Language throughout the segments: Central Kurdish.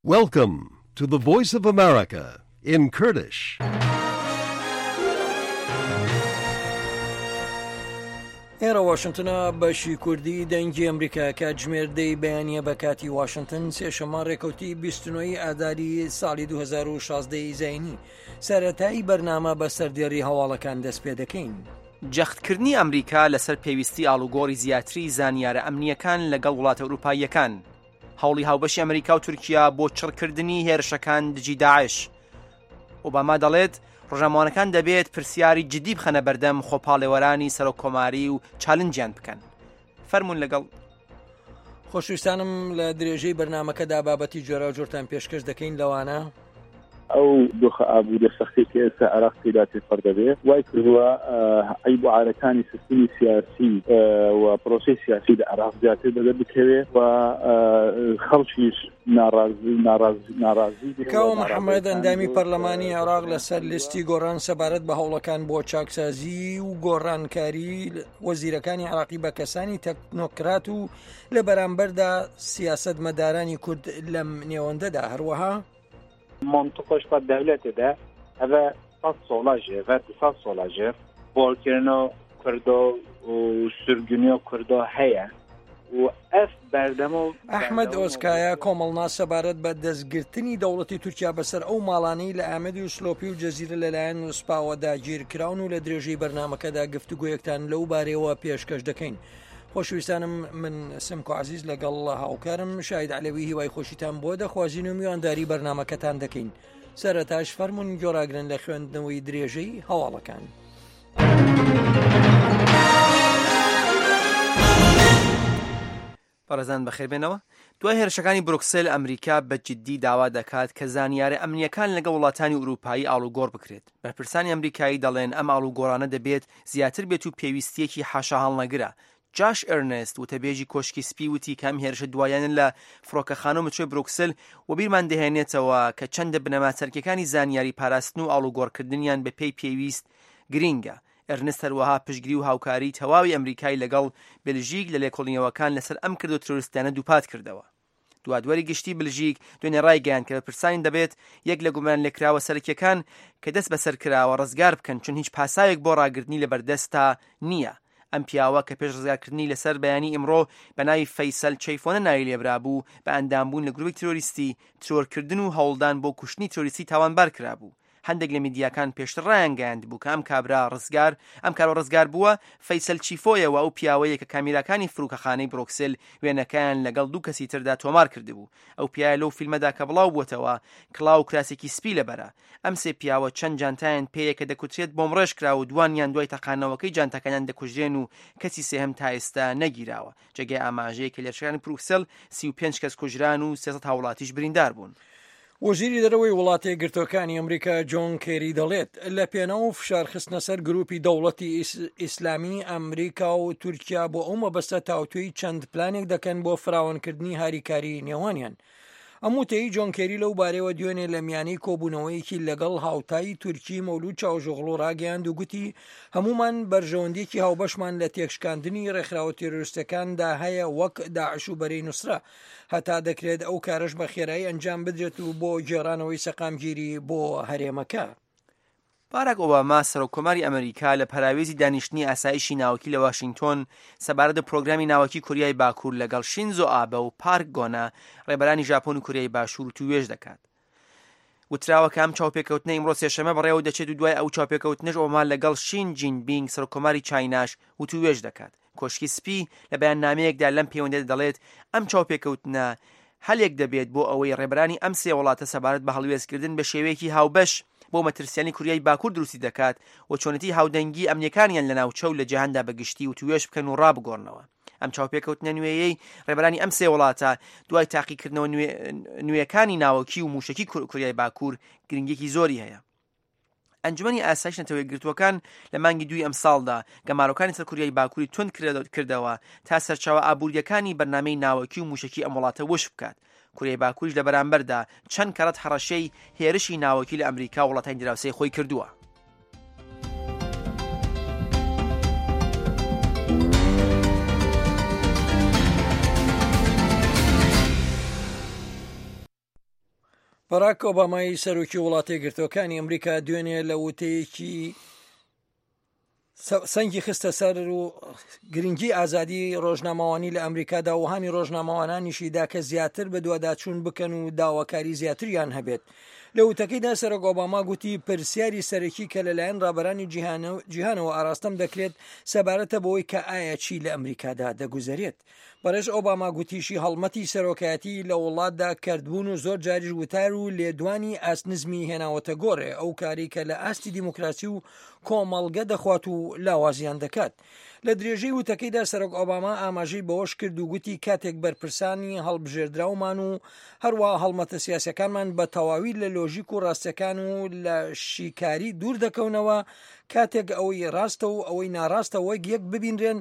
Welcome to the Voice of America in Kurdish. ئێرە واشنتنە بەشی کوردی دەنگی ئەمریکا کاتژمێردەی بەیانیە بە کاتی واشنتن سێشەمە ڕێکەوتی 29 ئاداری ساڵی 2016 زینی سەرەتایی بەرنامە بە سەردێڕی هەواڵەکان دەست پێ دەکەین. جەختکردنی ئەمریکا لەسەر پێویستی ئاڵوگۆڕی زیاتری زانیارە ئەمنیەکان لەگەڵ وڵاتە ئەوروپاییەکان، هەوڵی هاوبەشی ئەمریکا و تورکیا بۆ چڕکردنی هێرشەکان دژی داعش. ئۆباما دەڵێت ڕۆژنامەوانەکان دەبێت پرسیاری جدی بخەنە بەردەم خۆپاڵێوەرانی سەرۆکۆماری و چالنجیان بکەن. فەرموون لەگەڵ خۆشویستانم لە درێژەی بەرنامەکەدا بابەتی جۆرە و جۆرتان پێشکەش دەکەین لەوانە ئەو دۆخە ئابوو دەسەختی کە ئێستا عێراق پێدا تێپەڕ دەبێت وای کردووە عەیب و عارەکانی سیستمی سیاسی و پرۆسەی سیاسی لە عێراق زیاتر دەبێت بکەوێت و خەڵکیش ناڕازی کاوە محەممەد ئەندامی پەرلەمانی عێراق لەسەر لیستی گۆڕان سەبارەت بە هەوڵەکان بۆ چاکسازی و گۆڕانکاری وەزیرەکانی عێراقی بە کەسانی تەکنۆکرات و لە بەرامبەردا سیاسەتمەدارانی کورد لەم نێوەندەدا هەروەها منطقش با دولت ده اوه ساز سولاجه و ساز سولاجه بولکرنو کردو و سرگونیو کردو هیا و اف بردمو ئەحمەد ئۆسکایە کۆمەڵنا سەبارەت بە دەستگرتنی دەوڵەتی تورکیا بەسەر ئەو ماڵانەی لە ئامەدی و سلۆپی و جەزیرە لەلایەن وسپاوەدا گیرکراون و لە درێژەی بەرنامەکەدا گفتوگویەکتان لەو بارەوە پێشکەش دەکەین. خۆشویستانم من سمکۆ عزیز لەگەڵ هاوکارم شاید عەلەوی هیوای خۆشیتان بۆ دەخوازین و میوانداری بەرنامەکەتان دەکەین. سەرەتاش فەرموون گۆڕاگرن لە خوێندنەوەی درێژەی هەواڵەکان. بەڕێزان بەخێربێنەوە، دوای هێرشەکانی بروکسل ئەمریکا بە جددی داوا دەکات کە زانیارە ئەمنیەکان لەگە وڵاتانی ئوروپایی ئاڵوگۆڕ بکرێت. بەرپرسانی ئەمریکایی دەڵێن ئەم ئاڵوگۆڕانە دەبێت زیاتر بێت و پێویستیەکی حاشا هەڵنەگرە. جاش ئەرنست وتەبێژی کۆشکی سپی وتی کەم هێرشە دوایانن لە فڕۆکەخانە و مچوی بروکسل و بیرمان دەهێنێتەوە کە چەندە بنەما چەرکیەکانی زانیاری پاراستن و ئاڵوگۆڕکردنیان بە پێی پێویست گرینگە. ئەرنست هەروەها پشتگیری و هاوکاری تەواوی ئەمریکای لەگەڵ بلژیک لە لێکۆڵینەوەکان لەسەر ئەم کردو ترۆریستانە دووپات کردەوە. دوادوەری گشتی بلژیک دوێنێ ڕایگەیاند کە بەرپرسانی دەبێت یەک لە گومان لێکراوە سەرکیەکان کە دەست بەسەر کراوە ڕزگار بکەن چون هیچ پاساوێک بۆ ڕاگرتنی لە بەردەستا نییە. ئەم پیاوە کە پێش ڕزگارکردنی لەسەر بەیانی ئیمڕۆ بە ناوی فەیسەل چەیفۆنە ناوی لێبرابوو بە ئەندامبوون لە گروپی ترۆریستی ترۆرکردن و هەوڵدان بۆ کوشتنی ترۆریستی تاوانبار کرابوو. هەندێک لە میدیاکان پێشتر ڕایانگەیاند بوو کە ئەم کارە ڕزگار بووە فەیسەل چیفۆیەوە ئەو پیاوەیە کە کامیراکانی فروکەخانەی بروکسل وێنەکەیان لەگەڵ دوو کەسی تردا تۆمار کردبوو. ئەو پیاوە لەو فیلمەدا کە بڵاو بووتەوە کڵاو کراسێکی سپی لەبەرە. ئەم سێ پیاوە چەند جانتایان پێیە کە دەکوترێت بۆم ڕێژ کرا و دوانیان دوای تەقانەوەکەی جانتەکانیان دەکوژێن و کەسی سێهەم تا ئێستا نەگیراوە. جێگەی ئاماژەیە کە لێرشەکانی بروکسل 35 کەس کوژران و 300 هاوڵاتیش بریندار بوون. وەزیری دەرەوەی وڵاتە یەکگرتووەکانی ئەمریکا جۆن کێری دەڵێت لە پێناو فشارخستنە سەر گروپی دەوڵەتی ئیسلامی ئەمریکا و تورکیا بۆ ئەو مەبەستە تاوتوێی چەند پلانێک دەکەن بۆ فراوانکردنی هاریکاری نێوانیان. ئەموتەی جۆن کێری لەو بارەوە دوێنێ لە میانەی کۆبوونەوەیەکی لەگەڵ هاوتایی تورکی مەولود چاوژۆغڵ و ڕاگەیاند و گوتی هەمومان بەرژەوەندێکی هاوبەشمان لە تێکشکاندنی ڕێکخراوە تێرۆریستەکاندا هەیە وەک داعش و بەرەی نوسرە هەتا دەکرێت ئەو کارش بە خێرایی ئەنجام بدرێت و بۆ گێڕانەوەی سەقامگیری بۆ هەرێمەکە. باراک ئۆباما سەرۆکۆماری ئەمریکا لە پەراوێزی دانیشتنی ئاسایشی ناوەکی لە واشنگتۆن سەبارەت بە پرۆگرامی ناوەکی کوریای باکوور لەگەڵ شینزۆ ئابە و پارک گۆنا ڕێبەرانی ژاپۆن و کوریای باشوور توێژ دەکات. وتراوە کە ئەم چاوپێکەوتنە ئیمڕۆ سێشەمە بەڕێوە دەچێت و دوای ئەو چاوپێکەوتنەش ئۆباما لەگەڵ شین جینپینگ سەرۆکۆماری چایناش و توێژ دەکات. کۆشکی سپی لە بەیاننامەیەکدا لەم پەیوەندیدا دەڵێت ئەم چاوپێکەوتنە هەلێک دەبێت بۆ ئەوەی ڕێبەرانی ئەم سێ وڵاتە سەبارەت بە هەڵوێستکردن بە شێوەیەکی هاوبەش بۆ مەترسیانی کوریای باکوور دروستی دەکات و چۆنەتی هاودەنگی ئەمنیەکانیان لە ناوچە و لە جیهاندا بەگشتی و توێژ بکەن و ڕابگۆڕنەوە. ئەم چاوپێکەوتنە نوێیەی ڕێبەرانی ئەم سێ وڵاتە دوای تاقیکردنەوە نوێیەکانی ناوەکی و موشکی کوریای باکوور گرنگێکی زۆری هەیە. ئەنجومەنی ئاسایش نەتەوەی گرتوەکان لە مانگی دوی ئەم ساڵدا گەمارۆکانی سەر کوریای باکووری تند کردەوە تا سەرچاوە ئابوووریەکانی بەرنامەی ناوەکی و موشکی ئەم وڵاتە وش بکات. کوریای باکووریش لە بەرامبەردا چەند کەڕەت هەڕەشەی هێرشی ناوەکی لە ئەمریکا وڵاتانی دراوسەی خۆی کردووە. باراک ئۆبامای سەرۆکی وڵاتە یەکگرتووەکانی ئەمریکا دوێنێ لە وتەیەکی سەنگی خستە سەر و گرنگی ئازادی ڕۆژنامەوانی لە ئەمریکادا و هانی ڕۆژنامەوانانیشیدا کە زیاتر بە دوواداچوون بکەن و داواکاری زیاتریان هەبێت. لە وتەکەیدا سەرۆک ئۆباما گوتی پرسیاری سەرەکی کە لەلایەن ڕابەرانی جیهانەوە ئاراستەم دەکرێت سەبارەتە بەوەی کە ئایا چی لە ئەمریکادا دەگوزارێت. بەڕێز ئۆباما گوتیشی هەڵمەتی سەرۆکایەتی لە وڵاتدا کردبوون و زۆر جاریش وتار و لێدوانی ئاسنزمی هێناوەتە گۆڕێ ئەو کاری کە لە ئاستی دیموکراسی و کۆمەڵگە دەخوات و لاوازیان دەکات. لە درێژەی وتەکەیدا سەرۆک ئۆباما ئاماژەی بەوەش کرد و گوتی کاتێک بەرپرسانی هەڵبژێردراومان و هەروە هەڵمەتە سیاسەکانمان بە تەواوی لە لۆژیک و ڕاستەکان و لە شیکاری دوور دەکەونەوە، کاتێک ئەوەی ڕاستە و ئەوەی ناڕاستە وەک یەک ببینرێن،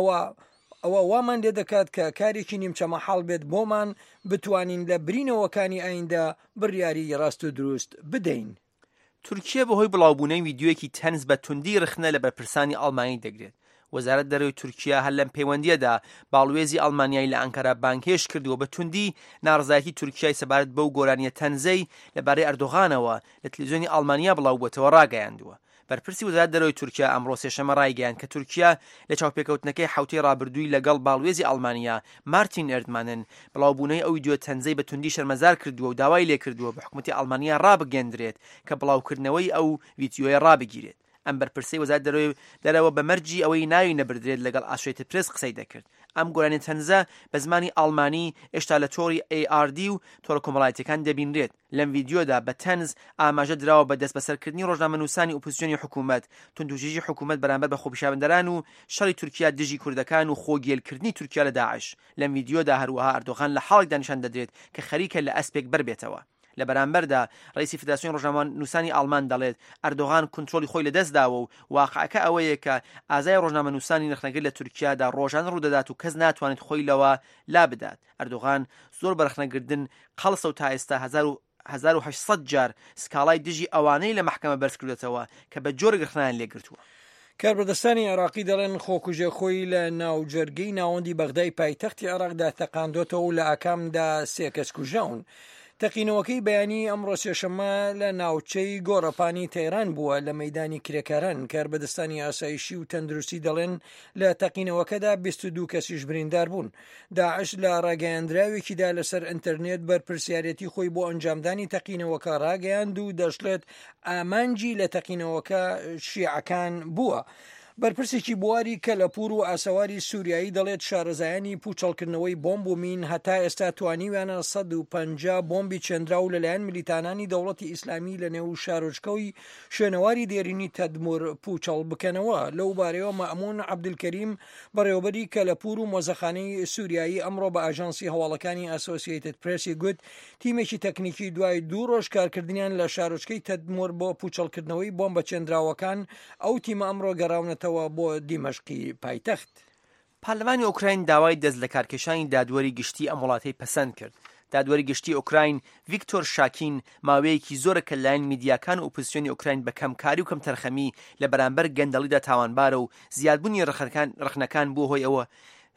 ئەوە وامان لێ دەکات کە کارێکی نیمچەمە حاڵ بێت بۆمان بتوانین لە برینەوەکانی ئایندا بڕیاری ڕاست و دروست بدەین. تورکیا بەهۆی بڵاوبوونەی ویدیۆیەکی تەنز بە توندی رخنە لە بەرپرسانی ئەڵمانی دەگرێت. وەزارەت دەرەوەی تورکیا هەر لەم پەیوەندیەدا باڵوێزی ئەڵمانیایی لە ئەنکارا بانگهێش کردووە بە توندی ناڕزایەتی تورکیای سەبارەت بەو گۆرانیە تەنزەی لەبارەی ئەردۆغانەوە لە تەلەڤیزیۆنی ئەڵمانیا بڵاو بووەتەوە ڕاگەیاندووە. بەرپرسی وەزارەت دەرەوەی تورکیا ئەمڕۆ سێشەممە ڕایگەیاند کە تورکیا لە چاوپێکەوتنەکەی حوتەی ڕابردووی لەگەڵ باڵوێزی ئەڵمانیا مارتین ئێردمانن بڵاوبوونەی ئەو ویدیۆ تەنزەی بە توندی شەرمەزار کردووە و داوای لێ کردووە بە حکوومەتی ئەڵمانیا ڕابگەندرێت کە بڵاوکردنەوەی ئەو ویدیۆیە ڕابگیرێت. ئەم بەرپرسەی وەزارەت دەرەوە بە مەرجی ئەوەی ناوی نەبردرێت لەگەڵ ئاسوێتە پرس قسەی دەکرد. ئەم گۆرانی تەنزە بە زمانی ئەڵمانی هێشتا لە تۆڕی ARD و تۆڕە کۆمەڵایەتیەکان دەبینرێت. لەم ویدیۆدا بە تەنز ئاماژە دراوە بە دەست بەسەرکردنی ڕۆژنامەنووسانی ئۆپۆزیسیۆنی حکوومەت، توندوتیژی حکوومەت بەرامبەر بە خۆپیشاندەران و شەڕی تورکیا دژی کوردەکان و خۆگێلکردنی تورکیا لە داعش. لەم ویدیۆدا هەروەها ئەردۆغان لە حاڵێکدا نیشان دەدرێت کە خەریکە لە ئەسپێک بەربێتەوە. لە بەرامبەردا ڕئیسی فدراسیۆن ڕۆژنامەنووسانی ئەڵمان دەڵێت ئەردۆغان کنترۆلی خۆی لەدەستداوە و واقعەکە ئەوەیە کە ئازای ڕۆژنامەنووسانی نرخنەگەر لە تورکیادا ڕۆژانە ڕوودەدات و کەس ناتوانێت خۆی لەوە لا بدات. ئەردۆغان زۆر بەرخنەگردن قەڵسە و تا ئێستا 1800 جار سکاڵای دژی ئەوانەی لە محکەمە بەرز کردێتەوە کە بە جۆرە گرخنیان لێگرتووە. کاربەدەستانی عێراقی دەڵێن خۆکوژە خۆی لە ناوجەرگەی ناوەندی بەغدای پایتەختی عێراقدا تەقاندۆتەوە و لە ئاکامدا 3 کەس کوژاون. تەقینەوەکەی بەیانی ئەمڕۆ سێشەممە لە ناوچەی گۆڕەپانی تەیران بووە لە مەیدانی کرێکاران. کاربەدەستانی ئاسایشی و تەندروستی دەڵێن لە تەقینەوەکەدا 22 کەسیش بریندار بوون. داعش لە ڕاگەیاندراوێکیدا لەسەر ئینتەرنێت بەرپرسیارەتی خۆی بۆ ئەنجامدانی تەقینەوەکە ڕاگەیاند و دەشڵێت ئامانجی لە تەقینەوەکە شیعەکان بووە. بەرپرسێکی بواری کە لە پور و ئاسەواری سووریایی دەڵێت شارەزایانی پوچەڵکردنەوەی بۆمب و مین هەتا ئێستا توانیویانە 150 بۆمبی چەندراو لەلایەن ملیتانانی دەوڵەتی ئیسلامی لە نێو شارۆچکەوی شوێنەواری دێرینی تەدمور پوچەڵ بکەنەوە. لەو بارەوە مەئمون عەبدولکەریم بەڕێوەبەری کە لە پور و مۆزەخانەی سووریایی ئەمڕۆ بە ئاژانسی هەواڵەکانی ئەسۆسیێتد پرێسی گوت تیمێکی تەکنیکی دوای 2 ڕۆژ کارکردنیان لە شارۆچکەی تەدمور بۆ پوچەڵکردنەوەی بۆمبە چەندراوەکان ئەو تیمە ئەمڕۆ گەڕاونەتەوە بۆ دیمەشقی پایتەخت. پارلەمانی ئوکراین داوای دەست لە کارکێشانی دادوەری گشتی ئەم وڵاتەی پەسەند کرد. دادوەری گشتی ئوکراین ڤیکتۆر شاکین ماوەیەکی زۆرە کە لایەن میدیاکان و ئۆپۆزیسیۆنی ئوکراین بە کەمکاری و کەم تەرخەمی لە بەرامبەر گەندەڵیدا تاوانبارە و زیادبوونی ڕخنەکان بوو هۆی ئەوە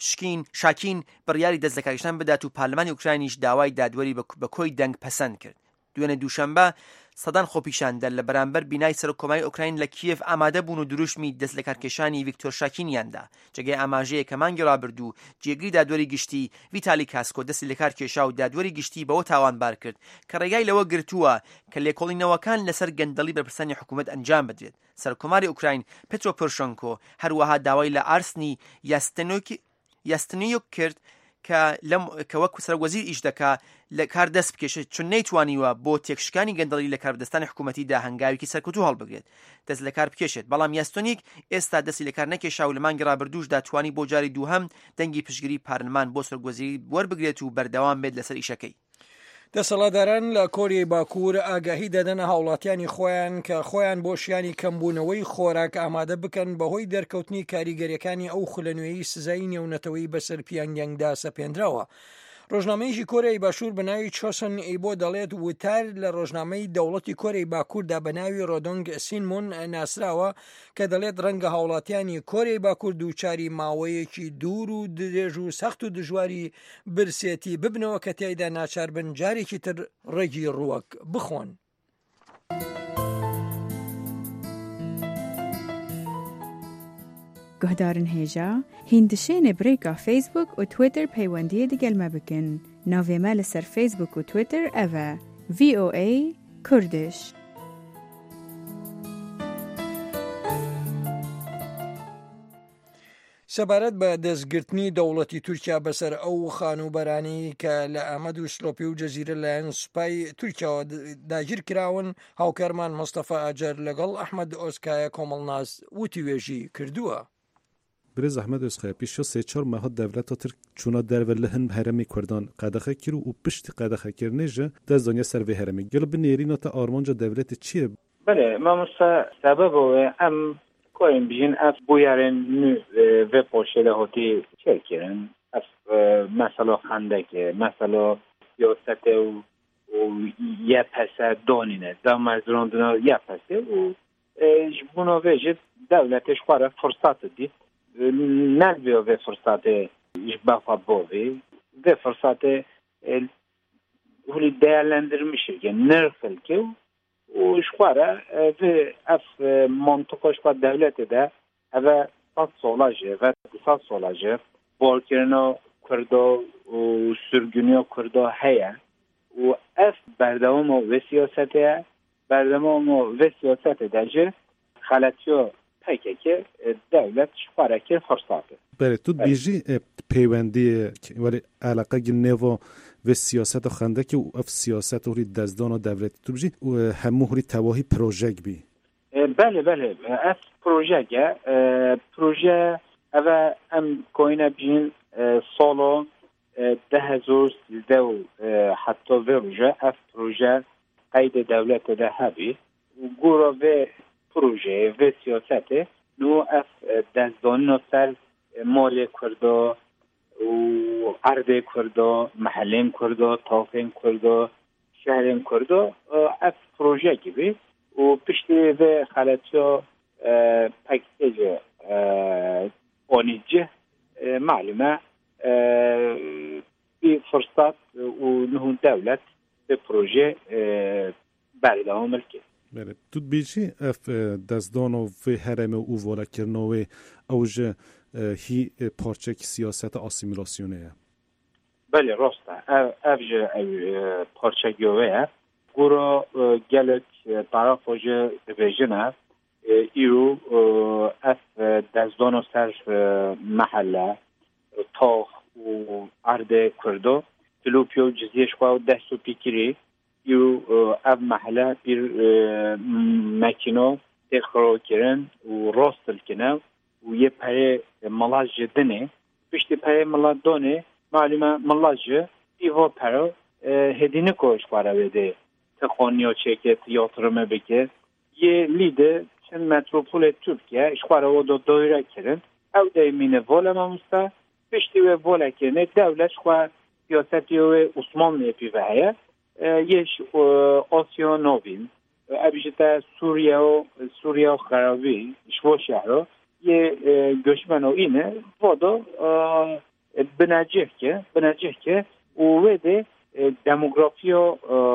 شاکین بڕیاری دەست لە کارکێشان بدات و پارلەمانی ئوکراینیش داوای دادوەری بە کۆی دەنگ پەسەند کرد. دوێنێ دووشەمبە سەدان خۆپیشاندە لە بەرامبەر بینای سەرۆکۆماری ئوکراین لە کیف ئامادە بوون و دروشمی دەست لە کارکێشانی ڤیکتۆر شاکینیاندا. جێگەی ئاماژەیە کە مانگی ڕابردوو جێگری دادوەری گشتی ڤیتالی کاسکۆ دەستی لە کار کێشا و دادوەری گشتی بەوە تاوانبار کرد کە ڕێگای لەوە گرتووە کە لێکۆڵینەوەکان لەسەر گەندەڵی بەرپرسانی حکوومەت ئەنجام بدرێت. سەرۆکۆماری ئوکراین پێترۆ پۆرۆشێنکۆ هەروەها داوای لە ئارسنی یاستنیۆک کرد کە وەکو سەرۆکوەزیر ئیش دەکا لە کار دەست بکێشێت چون نەیتوانیوە بۆ تێکشکانی گەندەڵی لە کاربەدەستانی حکوومەتیدا هەنگاوێکی سەرکەوتوو هەڵبگرێت دەست لە کار بکێشێت. بەڵام یاستۆنیک ئێستا دەستی لە کار نەکێشا و لە مانگی ڕابردووشدا توانی بۆ جاری دووهەم دەنگی پشتگیری پارلمان بۆ سەرۆکوەزیری وەربگرێت و بەردەوام بێت لەسەر ئیشەکەی. دەسەڵاتداران لە کۆریای باکوور ئاگاهی دەدەنە هاوڵاتیانی خۆیان کە خۆیان بۆ شیانی کەمبوونەوەی خۆراک ئامادە بکەن بەهۆی دەرکەوتنی کاریگەریەکانی ئەو خولەنوێیی سزایی نێونەتەوەی بەسەر پیانگیانگدا سەپێنراوە. ڕۆژنامەیەکی کۆریای باشوور بە ناوی چۆسن ئیبۆ دەڵێت وتار لە ڕۆژنامەی دەوڵەتی کۆریای باکووردا بە ناوی ڕۆدۆنگ سینمون ناسراوە کە دەڵێت ڕەنگە هاوڵاتیانی کۆریای باکوور دووچاری ماوەیەکی دوور و درێژ و سەخت و دژواری برسێتی ببنەوە کە تیایدا ناچار بن جارێکی تر ڕێگی ڕووەک بخۆن. گهدارن هیجا هندشین بریکا فیسبوک و تویتر پیوندی دیگل مبکن. ناوی مال سر فیسبوک و تویتر اوه VOA کردش. سەبارەت بە دەستگرتنی دەوڵەتی تورکیا بەسەر ئەو خانوبەرانی کە لە ئەمەد و سلۆپی و جەزیرە لایەن سوپای تورکیاوە داگیر کراون، هاوکارمان مستەفا ئاجەر لەگەڵ ئەحمەد ئۆسکایە کۆمەڵناز وتی وێژی کردووە. برز احمد اسخای پیش 3-4 ماه دولت ترک چونا در ولهن هرمی کردان قدخه کرو و پشت قدخه کرنیجه دز دنیا سر به هرمی گل بنیرینو تا آرمانجا دولت چیه؟ بله ما مسا سبب و ام کوین بیشین اف بویارن نو و پوشله هاتی چه کرن اف مثلا خندکه مثلا سیاست و یه پسه دانینه دا مزراندنا یه پسه و جبونا ویجه دولتش خواره فرصت دید نلبیو به فرصت اشباقا باوی به فرصت هولی değerlendirmişir ki nırkıl ki o şuara ve af mantıkoş pa devlete de eve sat solajı ve sat solajı bolkerino kurdo sürgünüyor kurdo heye o af berdavamo ve siyasete berdavamo ve siyasete de xalatiyo که دولت شواره که فرصاته بله تو بیجی پیوندی ولی علاقه گنیو و سیاست و خنده که اف سیاست و دزدان و دولت تو بیجی همو هری تواهی پروژه بی بله اف پروژه اوه ام کوینه بین سالو 2013 و حتی وروجه اف پروژه قید دولت ده هبی گورا و پروژه و سیاسته نو اف دزدان سر مال کردا و عرض کردا محلیم کردا تافین کردا شهرین کردا اف پروژه gibi و پشتی و خلطیا پکیج آنیجه معلومه بی فرصت و نهون دولت به پروژه بردام ملکی بله تو بیچی اف دزدانو و هرم او ولا کرنوی اوج هی پارچه سیاست آسیمیلاسیونه بله راسته اوج پارچه گوه گورا گلک طرف اوج ویژنه ایرو اف دزدانو سر محله تاخ و عرض کردو تلوپیو جزیش خواهد دستو پیکری یو اف محله bir مکینو تخرو کرن و راستل کنه و یه پره ملاج دنه پشت پره ملاج دونه معلومه ملاج ایوا پره هدینه کوش پاره بده تخانیو چکت یاترمه بکه یه لیده چند متروپول ترکیه اشخواره و دو دایره کرن او دایمینه والا ممسته پشتی و والا کنه دولت خواه سیاستی و عثمان نیپی وحیه یش آسیا نوین ابیشتا سوریا خرابی شو شهر یه گشمن و اینه وادا بنجه که و ده دموگرافی و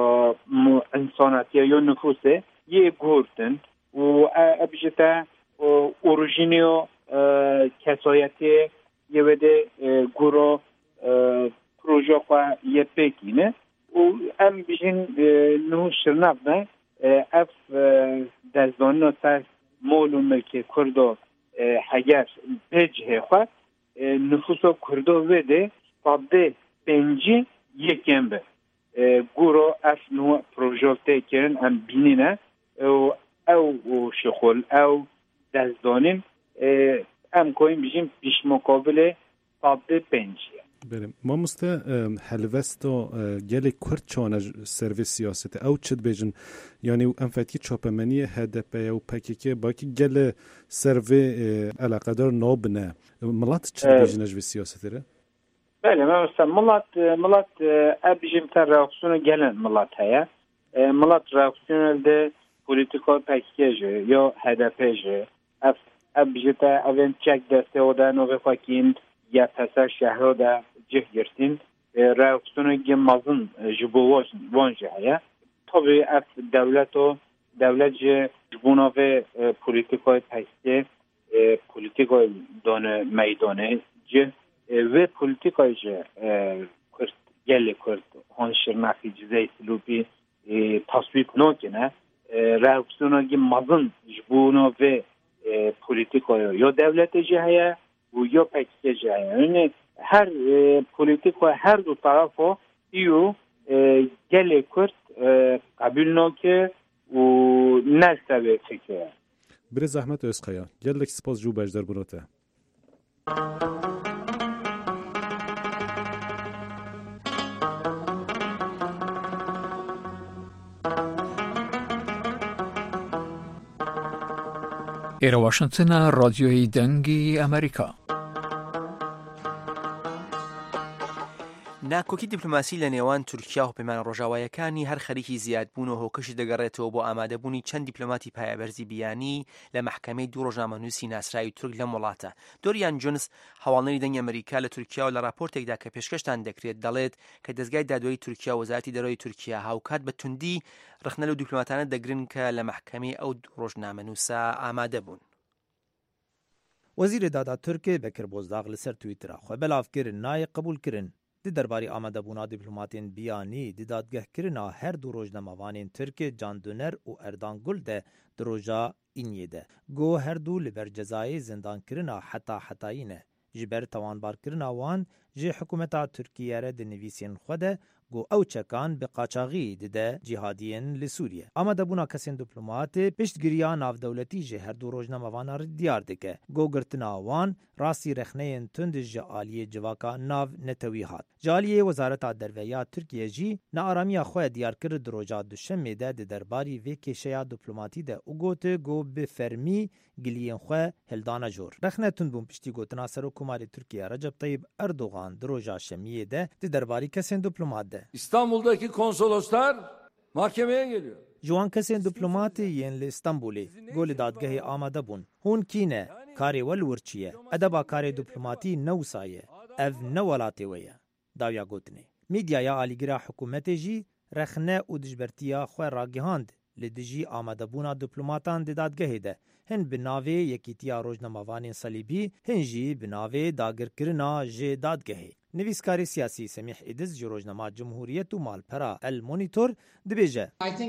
انساناتی یا نفوسه یه گورتن و ابیشتا اوریژینی و کسایتی یه وده گورو پروژه خواه یه پکینه و ام بیشین نو شرناف نه اف دزدان سر مول و ملک کردو هگر بجه خواه نفوس کردو وده قابده پنجی یکم به گورو اف نو پروژه کرن ام بینینه او شخول او دزدانیم ام کویم بیشین بیش مقابل قابده پنجی بله ما مسته هلوستو گل کرد چانه سرویس سیاست او چد بیجن یعنی ام فتی چاپمنی هدف او پکیکه باکی گل سروی علاقه دار نابنه ملات چد بیجن اجوی سیاسته ره؟ بله مثلا ملت ابجیم تا راکسون گلن ملت هیا ملت راکسون ده پولیتیکال پکیج یا هدفش ابجتا اون چک دسته و ده نوه خاکین یا پسر شهر ده جه گرتین راکسون گم مازن جبو وانجه هیا طبعی اف دولت جبوناوه پولیتیکای پکیج پولیتیکای دانه میدانه جه و پولیتیکای جه کرد گلی کرد هنشر نفی جزای سلوبی تصویب نکنه راکسوناگی مازن جبونا و پولیتیکای یا دولت جهه و یا پکیج جهه یعنی هر پولیتیکای هر دو طرفو ایو گلی کرد قبول نکه و نستوه فکره بر زحمت اسقیا گلک سپاس جو بجدر بروته ایرا واشنگتن رادیوی دنگی امریکا ناکۆکی دیپلۆماسی لە نێوان تورکیا و پەیمانە ڕۆژاوایەکانی هەر خەریکی زیادبوون و هۆکەشی دەگەڕێتەوە بۆ ئامادەبوونی چەند دیپلۆماتی پایەبەرزی بیانی لە محکەمەی دوو ڕۆژنامەنووسی ناسراوی تورک لەم وڵاتە. دۆریان جونس هەواڵنەری دەنگی ئەمریکا لە تورکیا و لە راپۆرتێکدا کە پێشکەشتان دەکرێت دەڵێت کە دەستگای دادوەری تورکیا و وەزارەتی دەرەوەی تورکیا هاوکات بە توندی ڕخنە لەو دیپلۆماتانە دەگرن کە لە محکەمەی ئەو دوو ڕۆژنامەنووسە ئامادە بوون. وزیر دادا ترکیه بکر بوزداغ لسر تویترا خو بلاف کرن نای قبول کرن دی درباری آمده بونا دیپلوماتین بیانی دی دادگه کرنا هر دو روزنامه‌وانین ترکیه جان دونر و اردان گل ده دروجا اینیه ده گو هر دو لبر جزای زندان کرنا حتایینه جبر توانبار کرنا وان جی حکومتا ترکیه را دی نویسین خوده گو او چکان به قاچاغی دیده جهادیین لسوریه. آمده بونا کسین دیپلومات پشتگیریا ناو دولتی جه هر دو روزنامه‌وان را دیار دکه. گو گرتنا وان راسی رخنه تند جعالی جواکا ناو نتوی هات. جعالی وزارت درویا ترکیه جی نارامی خو دیار کرد دروجا دوشنبه ده درباری و کشیا دیپلوماتی ده او گوته گو به فرمی گلیین خو هلدانا جور. رخنه تند بوم پشتی گوتنا سر حکومت ترکیه رجب طیب اردوغان دروجا شمیه ده درباری kesen diplomat de. İstanbul'daki konsoloslar mahkemeye geliyor. Juan kesen diplomatı yenli İstanbul'e gol dadgahı amade bun. Hun kine kare vel wurçiye. Adaba kare diplomati nevsaye. Ev ne welate weye. Davya gotne. Medyaya aligira hükümeti jî rexne û dijbertiya xwe ragihand li dijî amadebûna diplomatan di dadgehê de. Hin bi navê yekîtiya rojnamavanên Salîbî, hin jî bi navê dagirkirina jê dadgehê. Nivîskarê siyasî Semih İdiz ji rojnama Cumhuriyet û Malpera El Monitor dibêje.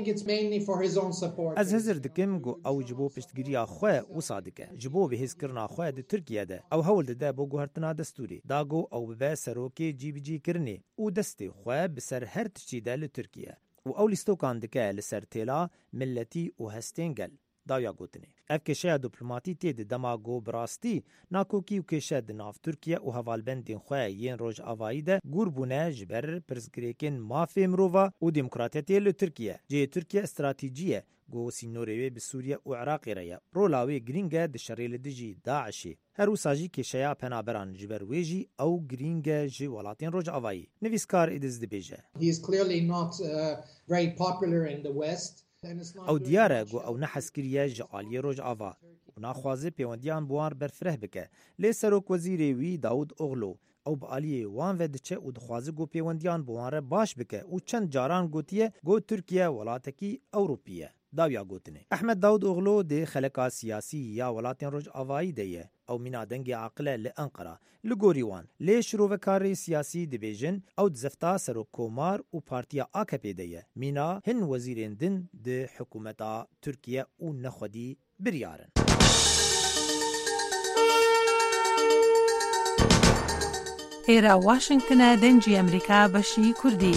Ez hizir dikim got ew ji bo piştgiriya xwe wisa dike. Ji bo bihêzkirina xwe di Tirkiye de ew hewl dide bo guhertina destûrê. Da got ew bibe serokê cîbicîkirinê û destê xwe bi ser her tiştî de li Tirkiye. û ew lîstokan dike li ser têla milletî û hestên gel. Dawya gotinê. Ev kêşeya diplomatî tê di dema got bi rastî nakokî û kêşe di nav Tirkiye û hevalbendên xwe yên Rojavayî de gûr bûne ji ber pirsgirêkên mafê mirova û demokratiyetê li Tirkiye. Cihê Tirkiye stratîjî got sînorê wê bi Sûriye û Iraqê re ye. Rola wê girîng e di şerê li dijî Daişê. Her wisa jî kêşeya penaberan ji ber wê jî ew girîng e ji welatên Rojavayî. Nivîskar İdiz dibêje. He is clearly not very popular in the West. او دیاره گو او نحسکریه جعالی روجاوا و ناخوازه پیوندیان بوار برفره بکه لی سروک وزیری وی داود اغلو او با آلیه وان و دچه او دخوازه گو پیوندیان بوار باش بکه او چند جاران گوتیه گو ترکیه ولاتکی اوروپیه داویا گوتنه احمد داود اغلو ده خلقا سیاسی یا ولاتین روجاوایی دیه او مینا دنگی عاقله لأنقره لگوریوان لی شروعکاری سیاسی دبیجن او دزفتا سرو کومار و پارتیا AKP دیه مینا هن وزیرین دن ده حکومتا ترکیه و نخودی بریارن. ایرا واشنگتن دنجی امریکا بشی کردی.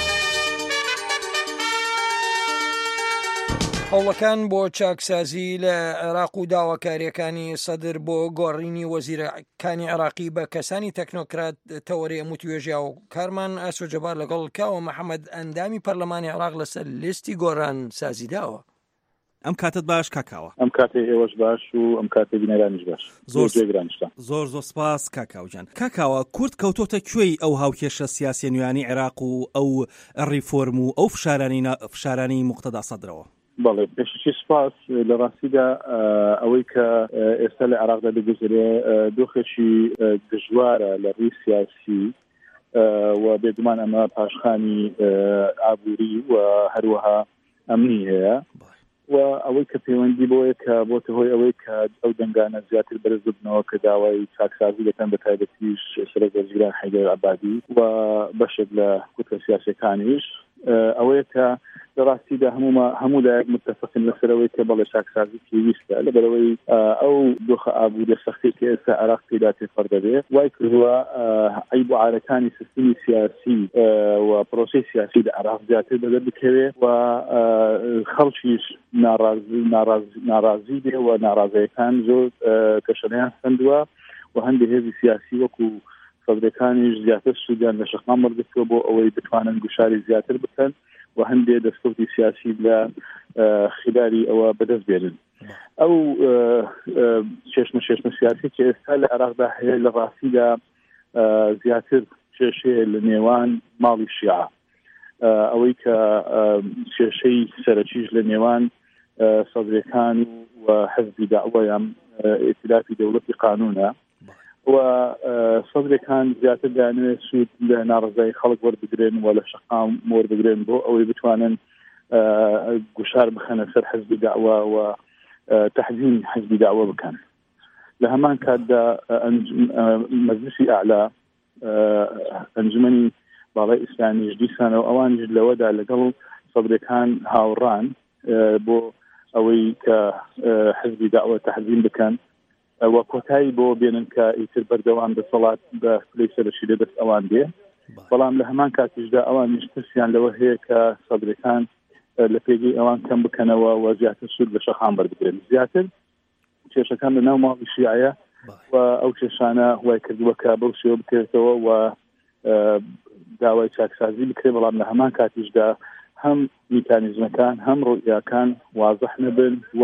هەوڵەکان بۆ چاکسازی لە عێراق و داواکاریەکانی سەدر بۆ گۆڕینی وەزیرەکانی عێراقی بە کەسانی تەکنۆکرات تەوەری ئەموتوێژیا و کارمان ئاسۆجەبار لەگەڵ کاوە محەممەد ئەندامی پەرلەمانی عێراق لەسەر لیستی گۆڕان سازیداوە. ئەم کاتت باش کاکاوە. ئەم کاتێ ئێوەش باش و ئەم کاتێ بینەرانیش باش. زۆر سپاس کاکاوجان. کاکاوە کورد کەوتۆتە کوێی ئەو هاوکێشە سیاسی نوێیانی عێراق و ئەو ڕیفۆرم و ئەو فشارانی موقتەدا سەدرەوە؟ بەڵێ پێشی سپاس لە ڕاستیدا ئەوەی کە ئێستا لە عێراقدا دەگوزرێ دۆخێکی دژوارە لە ڕووی سیاسی و بێگومان ئەمە پاشخانی ئابووری و هەروەها ئەمنی هەیە و ئەوەی کە پەیوەندی بۆیە کە بۆتە هۆی ئەوەی کە ئەو دەنگانە زیاتر بەرز ببنەوە کە داوای چاکسازی دەکەن بە تایبەتیش سەرۆک وەزیران حەیدەر عەبادی و بەشێک لە کورتە سیاسیەکانیش ئەوەیە کە لە ڕاستیدا هەموو لایەک متفقین لەسەرەوەی کە بەڵێ چاکسازی پێویستە لەبەرەوەی ئەو دۆخە ئابووری سەختی کە ئێستا عێراق پێدا تێپەڕ دەبێت وای کردووە عەیب و عارەکانی سیستمی سیاسی و پرۆسەی سیاسی لە عێراق زیاتر بەدەست بکەوێت و خەڵکیش ناڕازی بێ و ناڕازیەکان زۆر کەشەڵیان سندووە و هەندێک هێزی سیاسی وەکو سەدرەکانیش زیاتر سوودیان لە شەقام وەرگرتووە بۆ ئەوەی بتوانن گوشاری زیاتر بکەن و هەندێک دەستکەوتی سیاسی لە خلاری ئەوە بەدەست بێنن. ئەو چێشمە سیاسی کە ئێستا لە عێراقدا هەیە لە ڕاستیدا زیاتر کێشەیە لە نێوان ماڵی شیعە ئەوەی کە کێشەی سەرەکیش لە نێوان سەدرەکان و حەزبی داعوە یان ئێتلافی دەوڵەتی قانونە و سەدرەکان زیاتر دەیانوێت سوود لە ناڕزایی خەڵک وەربگرن و لە شەقام وەربگرن بۆ ئەوەی بتوانن گوشار بخەنە سەر حەزبی داعوە و تەحزین حەزبی داعوە بکەن. لە هەمان کاتدا مەجلیسی ئاعلا ئەنجومەنی باڵای ئیسلامیش دیسانەوە ئەوانیش لەوەدا لەگەڵ سەدرەکان هاوڕان بۆ ئەوەی کە حەزبی داعوە تەحزین بکەن و کۆتایی بۆ بێنن کە ئیتر بەردەوام دەسەڵات بە پلەی سەرەکی لەدەست ئەوان بێ بەڵام لە هەمان کاتیشدا ئەوانیش ترسیان لەوە هەیە کە سەدرەکان لە پێگەی ئەوان کەم بکەنەوە و زیاتر سوود لە شەقام بەربگرن. زیاتر کێشەکان لە ناو ماڵی شیعەیە و ئەو کێشانە وای کردووە کە بەو شێوە بکرێتەوە و داوای چاکسازی بکرێت بەڵام لە هەمان کاتیشدا هەم میکانیزمەکان هەم ڕۆیاکان واضح نەبن و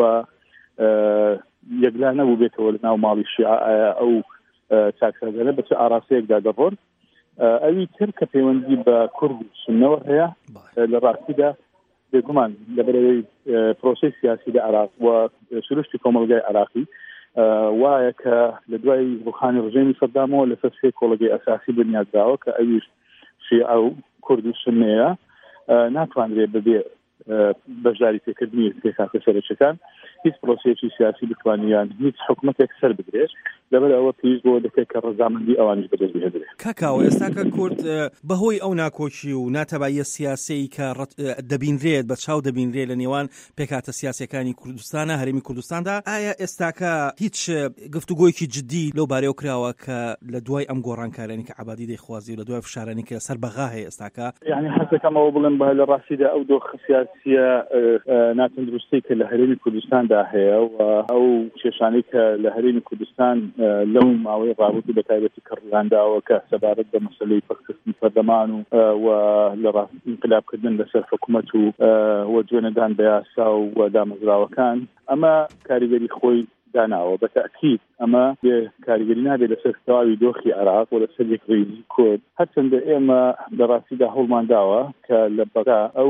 یەکلا نەبوو بێتەوە لە ناو ماڵی شیعە ئەو چاکسازانە بە چه ئاراسەیەکدا دەڕۆن. ئەوی تر کە پەیوەندی بە کورد و سوننەوە هەیە لە ڕاستیدا بێگومان لەبەرەوەی پرۆسەی سیاسی لە عێراق و سروشتی کۆمەڵگای عێراقی وایە کە لە دوای ڕوخانی ڕژێمی سەدامەوە لەسەر سێ کۆڵگەی ئەساسی بنیادراوە کە ئەویش شیعە و کورد و سوننەیە ناتوانرێت بەبێ بەشداری پێکردنی پێکاتە سەرچەکان هیچ پرۆسەیەکی سیاسی بتوانیان هیچ حکومەتێک سەر بگرێت لەبەر ئەوە پێویست بۆ دەکەێت کە ڕەزامەندی ئەوانش بەدەست بهێنرێت. کاکاوە ئێستا کە کورد بەهۆی ئەو ناکۆچی و ناتەباییە سیاسی کە دەبینرێت بە چاو دەبینرێت لە نێوان پێکاتە سیاسەکانی کوردستانە هەرێمی کوردستاندا ئایا ئێستاکە هیچ گفتوگۆیەکی جدی لەو بارەوە کراوە کە لە دوای ئەم گۆڕانکارانی کە عەبادی دەیخوازی و لە دوای فشارانی کە سەر بەغا هەیە ئێستاکە یعنی حەزەکەمەوە بڵێن بە لە ڕاستیدا ئەو دۆخە سیاسیە ناتەندروستی کە لە هەرێمی کوردستاندا هەیە و ئەو کێشانەی کە لە هەرێمی کوردستان لەو ماوەی ڕابردوو بە تایبەتی کڕدانداوە کە سەبارەت بە مەسەلەی پەرسەستی پەرلەمان و لە ڕاستی انقلابکردن لەسەر حکوومەت و جوێنەدان بە یاسا و دامەزراوەکان ئەمە کاریگەری خۆی داناوە بە تەکید ئەمە کاریگەری نابێت لەسەر تەواوی دۆخی عێراق و لەسەر یەک ڕێزی کورد هەرچەندە ئێمە لە ڕاستیدا هەوڵمان داوە کە لە بەغا ئەو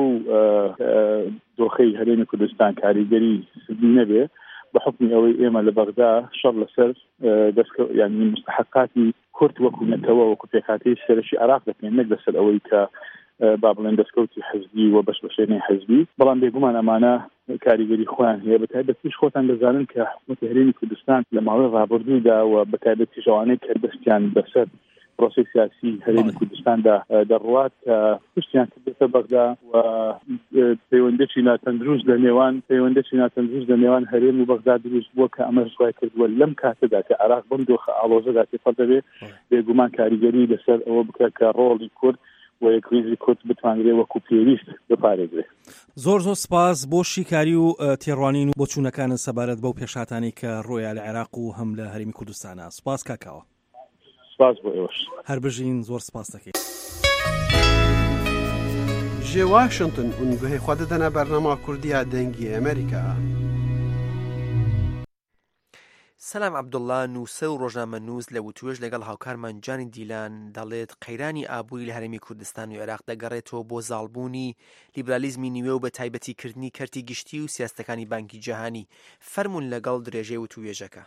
دۆخەی هەرێمی کوردستان کاریگەری سردی نەبێ بە حکمی ئەوەی ئێمە لە بەغدا شەڕ لەسەر یعنی مستحقاتی کورد وەکو نەتەوە وەکو پێکهاتەی سەرەکی عێراق دەکەین نەک لەسەر ئەوەی کە با بڵێن دەستکەوتی حەزبی و بەشبەشێنەی حەزبی بەڵام بێگومان ئەمانە کاریگەری خۆیان هەیە بە تایبەتیش خۆتان دەزانن کە حکوومەتی هەرێمی کوردستان لە ماوەی ڕابردوودا و بە تایبەتی ئەوانەی کە دەستیان بەسەر پرۆسەی سیاسی هەرێمی کوردستاندا دەڕوات کە پشتیان کردێتە بەغدا و پەیوەندێکی ناتەندروست لە نێوان هەرێم و بەغدا دروست بووە کە ئەمە ڕسوای کردووە لەم کاتەدا کە عێراق بەم دۆخە ئاڵۆزەدا تێپەڕ دەبێت بێگومان کاریگەری لەسەر ئەوە بکات کە ڕۆڵی کورد و یەکریزی کورد بتوانرێت وەکو پێویست بپارێزرێت. زۆر سپاس بۆ شیکاری و تێڕوانین و بۆ چوونەکانن سەبارەت بەو پێشاتانی کە ڕۆیە لە عێراق و هەم لە هەرێمی کوردستانە. سپاس کاکاوە. سپاس بۆ ئێوەش. هەر بژین زۆر سپاس دەکەین. دبێژێ واشنگتن اونگوهی خود دەنا بەرنامە کوردیا دەنگی ئەمریکا. سەلام عەبدوڵڵا نووسە و ڕۆژنامە نووس لە وتوێژ لەگەڵ هاوکارمان جانی دیلان دەڵێت قەیرانی ئابووری لە هەرێمی کوردستان و عێراق دەگەڕێتەوە بۆ زاڵبوونی لیبرالیزمی نیوێ و بە تایبەتیکردنی کەرتی گشتی و سیاستەکانی بانکی جیهانی. فەرمون لەگەڵ درێژەی وتوێژەکە.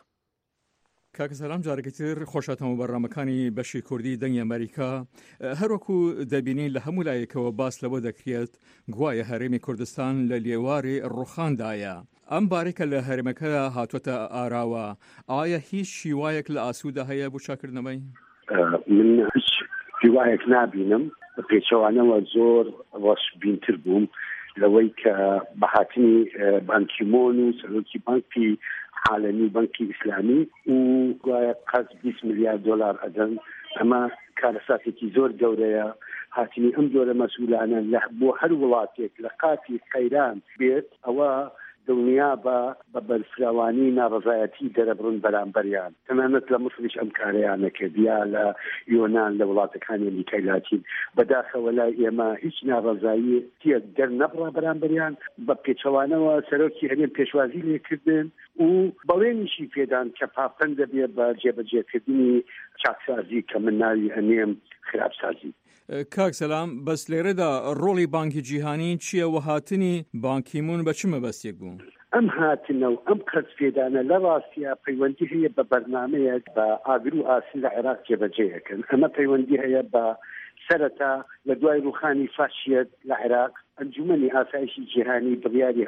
کاکە سەلام جارێکتر خۆشاتەوە بەڕامەکانی بەشی کوردی دەنگی ئەمریکا. هەروەکو دەبینین لە هەموو لایەکەوە باس لەوە دەکرێت گوایە هەرێمی کوردستان لە لێواری ڕوخاندایە. ئەم باریکە لە هەرێمەکە هاتووەتە ئاراوە، ئایا هیچ شیوایەک لە ئاسوودە هەیە بۆ چاکردنەوەی؟ من هیچ شیوایەک نابینم، بە پێچەوانەوە زۆر ڕۆشبینتر بووم لەوەی کە بەهاتنی بانکیمۆن و سەرۆکی بانکی عالمی بانکی ئیسلامی و گوایە قەز 20 میلیارد دلار ئەدەن. ئەمە کارەساتێکی زۆر گەورەیە. هاتنی ئەم جۆرە مەسئولانە بۆ هەر وڵاتێک لە قاتی قەیران بێت، ئەوە دڵنیا بە بەرفراوانی ناڕزایەتی دەرەبڕن بەرامبەریان. تەنانەت لە مصریش ئەم کارەیانە کردیا، لە یۆنان، لە وڵاتەکانی ئەمریکای لاتین. بەداخەوە لای ئێمە هیچ ناڕزایەتیەک دەرنەبڕا بەرامبەریان. بە پێچەوانەوە سەرۆکی هەرێم پێشوازی لێکردن و بەڵێنیشی پێدان کە پاپەن دەبێت بە جێبەجێکردنی چاکسازی کە من ناوی ئەنێم خراپسازی. کاک سەلام، بەس لێرەدا ڕۆڵی بانکی جیهانی چییە و هاتنی بانکیمون بە چ مەبەستێک بوو؟ ئەم هاتنە و ئەم قەزپێدانە لە ڕاستیە پەیوەندی هەیە بە بەرنامەیەک بە ئاگر و ئاسن لە عێراق جێبەجێیەکەن. ئەمە پەیوەندی هەیە بە سەرەتا لە دوای ڕوخانی فاشیەت لە عێراق ئەنجومەنی ئاسایشی جیهانی بڕیاری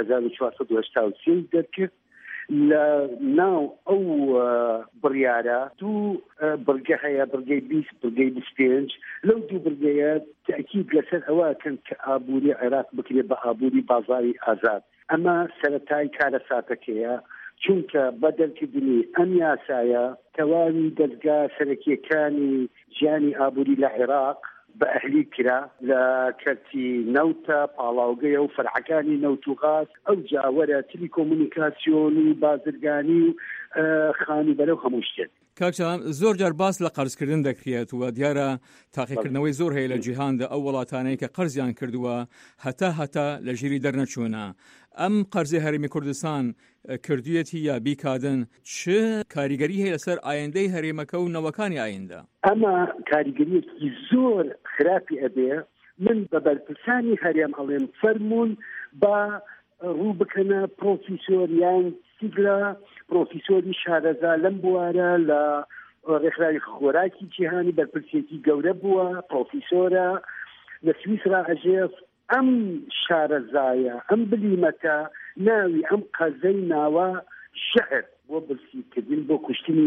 1483 دەرکرد. لە ناو ئەو بڕیارە دوو بڕگە هەیە، بڕگەی 20 بڕگەی 25. لەو دوو بڕگەیە تاکید لەسەر ئەوەکەن کە ئابووری عێراق بکرێت بە ئابووری بازاری ئازاد. ئەمە سەرەتای کارەساتەکەیە، چونکە بە دەرکردنی ئەم یاسایە تەواوی دەستگا سەرەکیەکانی ژیانی ئابووری لە عێراق بە ئەهلی کرا لە کەرتی نەوتە پاڵاوگەیە و فەرعەکانی نەوت و غاز، ئەو جاوەرە تیلیکۆمونیکاسیۆن و بازرگانی و خانوبەرە و هەموو شتێک. کاکسەلام، زۆر جار باس لە قەرزکردن دەکرێت و دیارە تاقیکردنەوەی زۆر هەیە لە جیهاندا ئەو وڵاتانەی کە قەرزیان کردووە هەتا لە ژیری دەرنەچوونە. ئەم قەرزی هەرێمی کوردستان کردویەتی یا بیکادن چ کاریگەری هەیە لەسەر ئایندەی هەرێمەکە و نەوەکانی ئایندە؟ ئەمە کاریگەریەکی زۆر خراپی ئەبێ. من بە بەرپرسانی هەرێم ئەڵێم فەرمونون بە ڕوو بکەنە پرۆفیسۆریان سیگلا، پرۆفیسۆری شارەزا لەم بوارە لە ڕێکخراوی خۆراکی جیهانی بەرپرسێتی گەورە بووە، پرۆفیسۆرە لە سویسرا ئەژێف. ئەم شارەزایە ئەم بلیمەتە ناوی ئەم قەزەی ناوە شەعر بۆ برسیکردن بۆ کوشتنی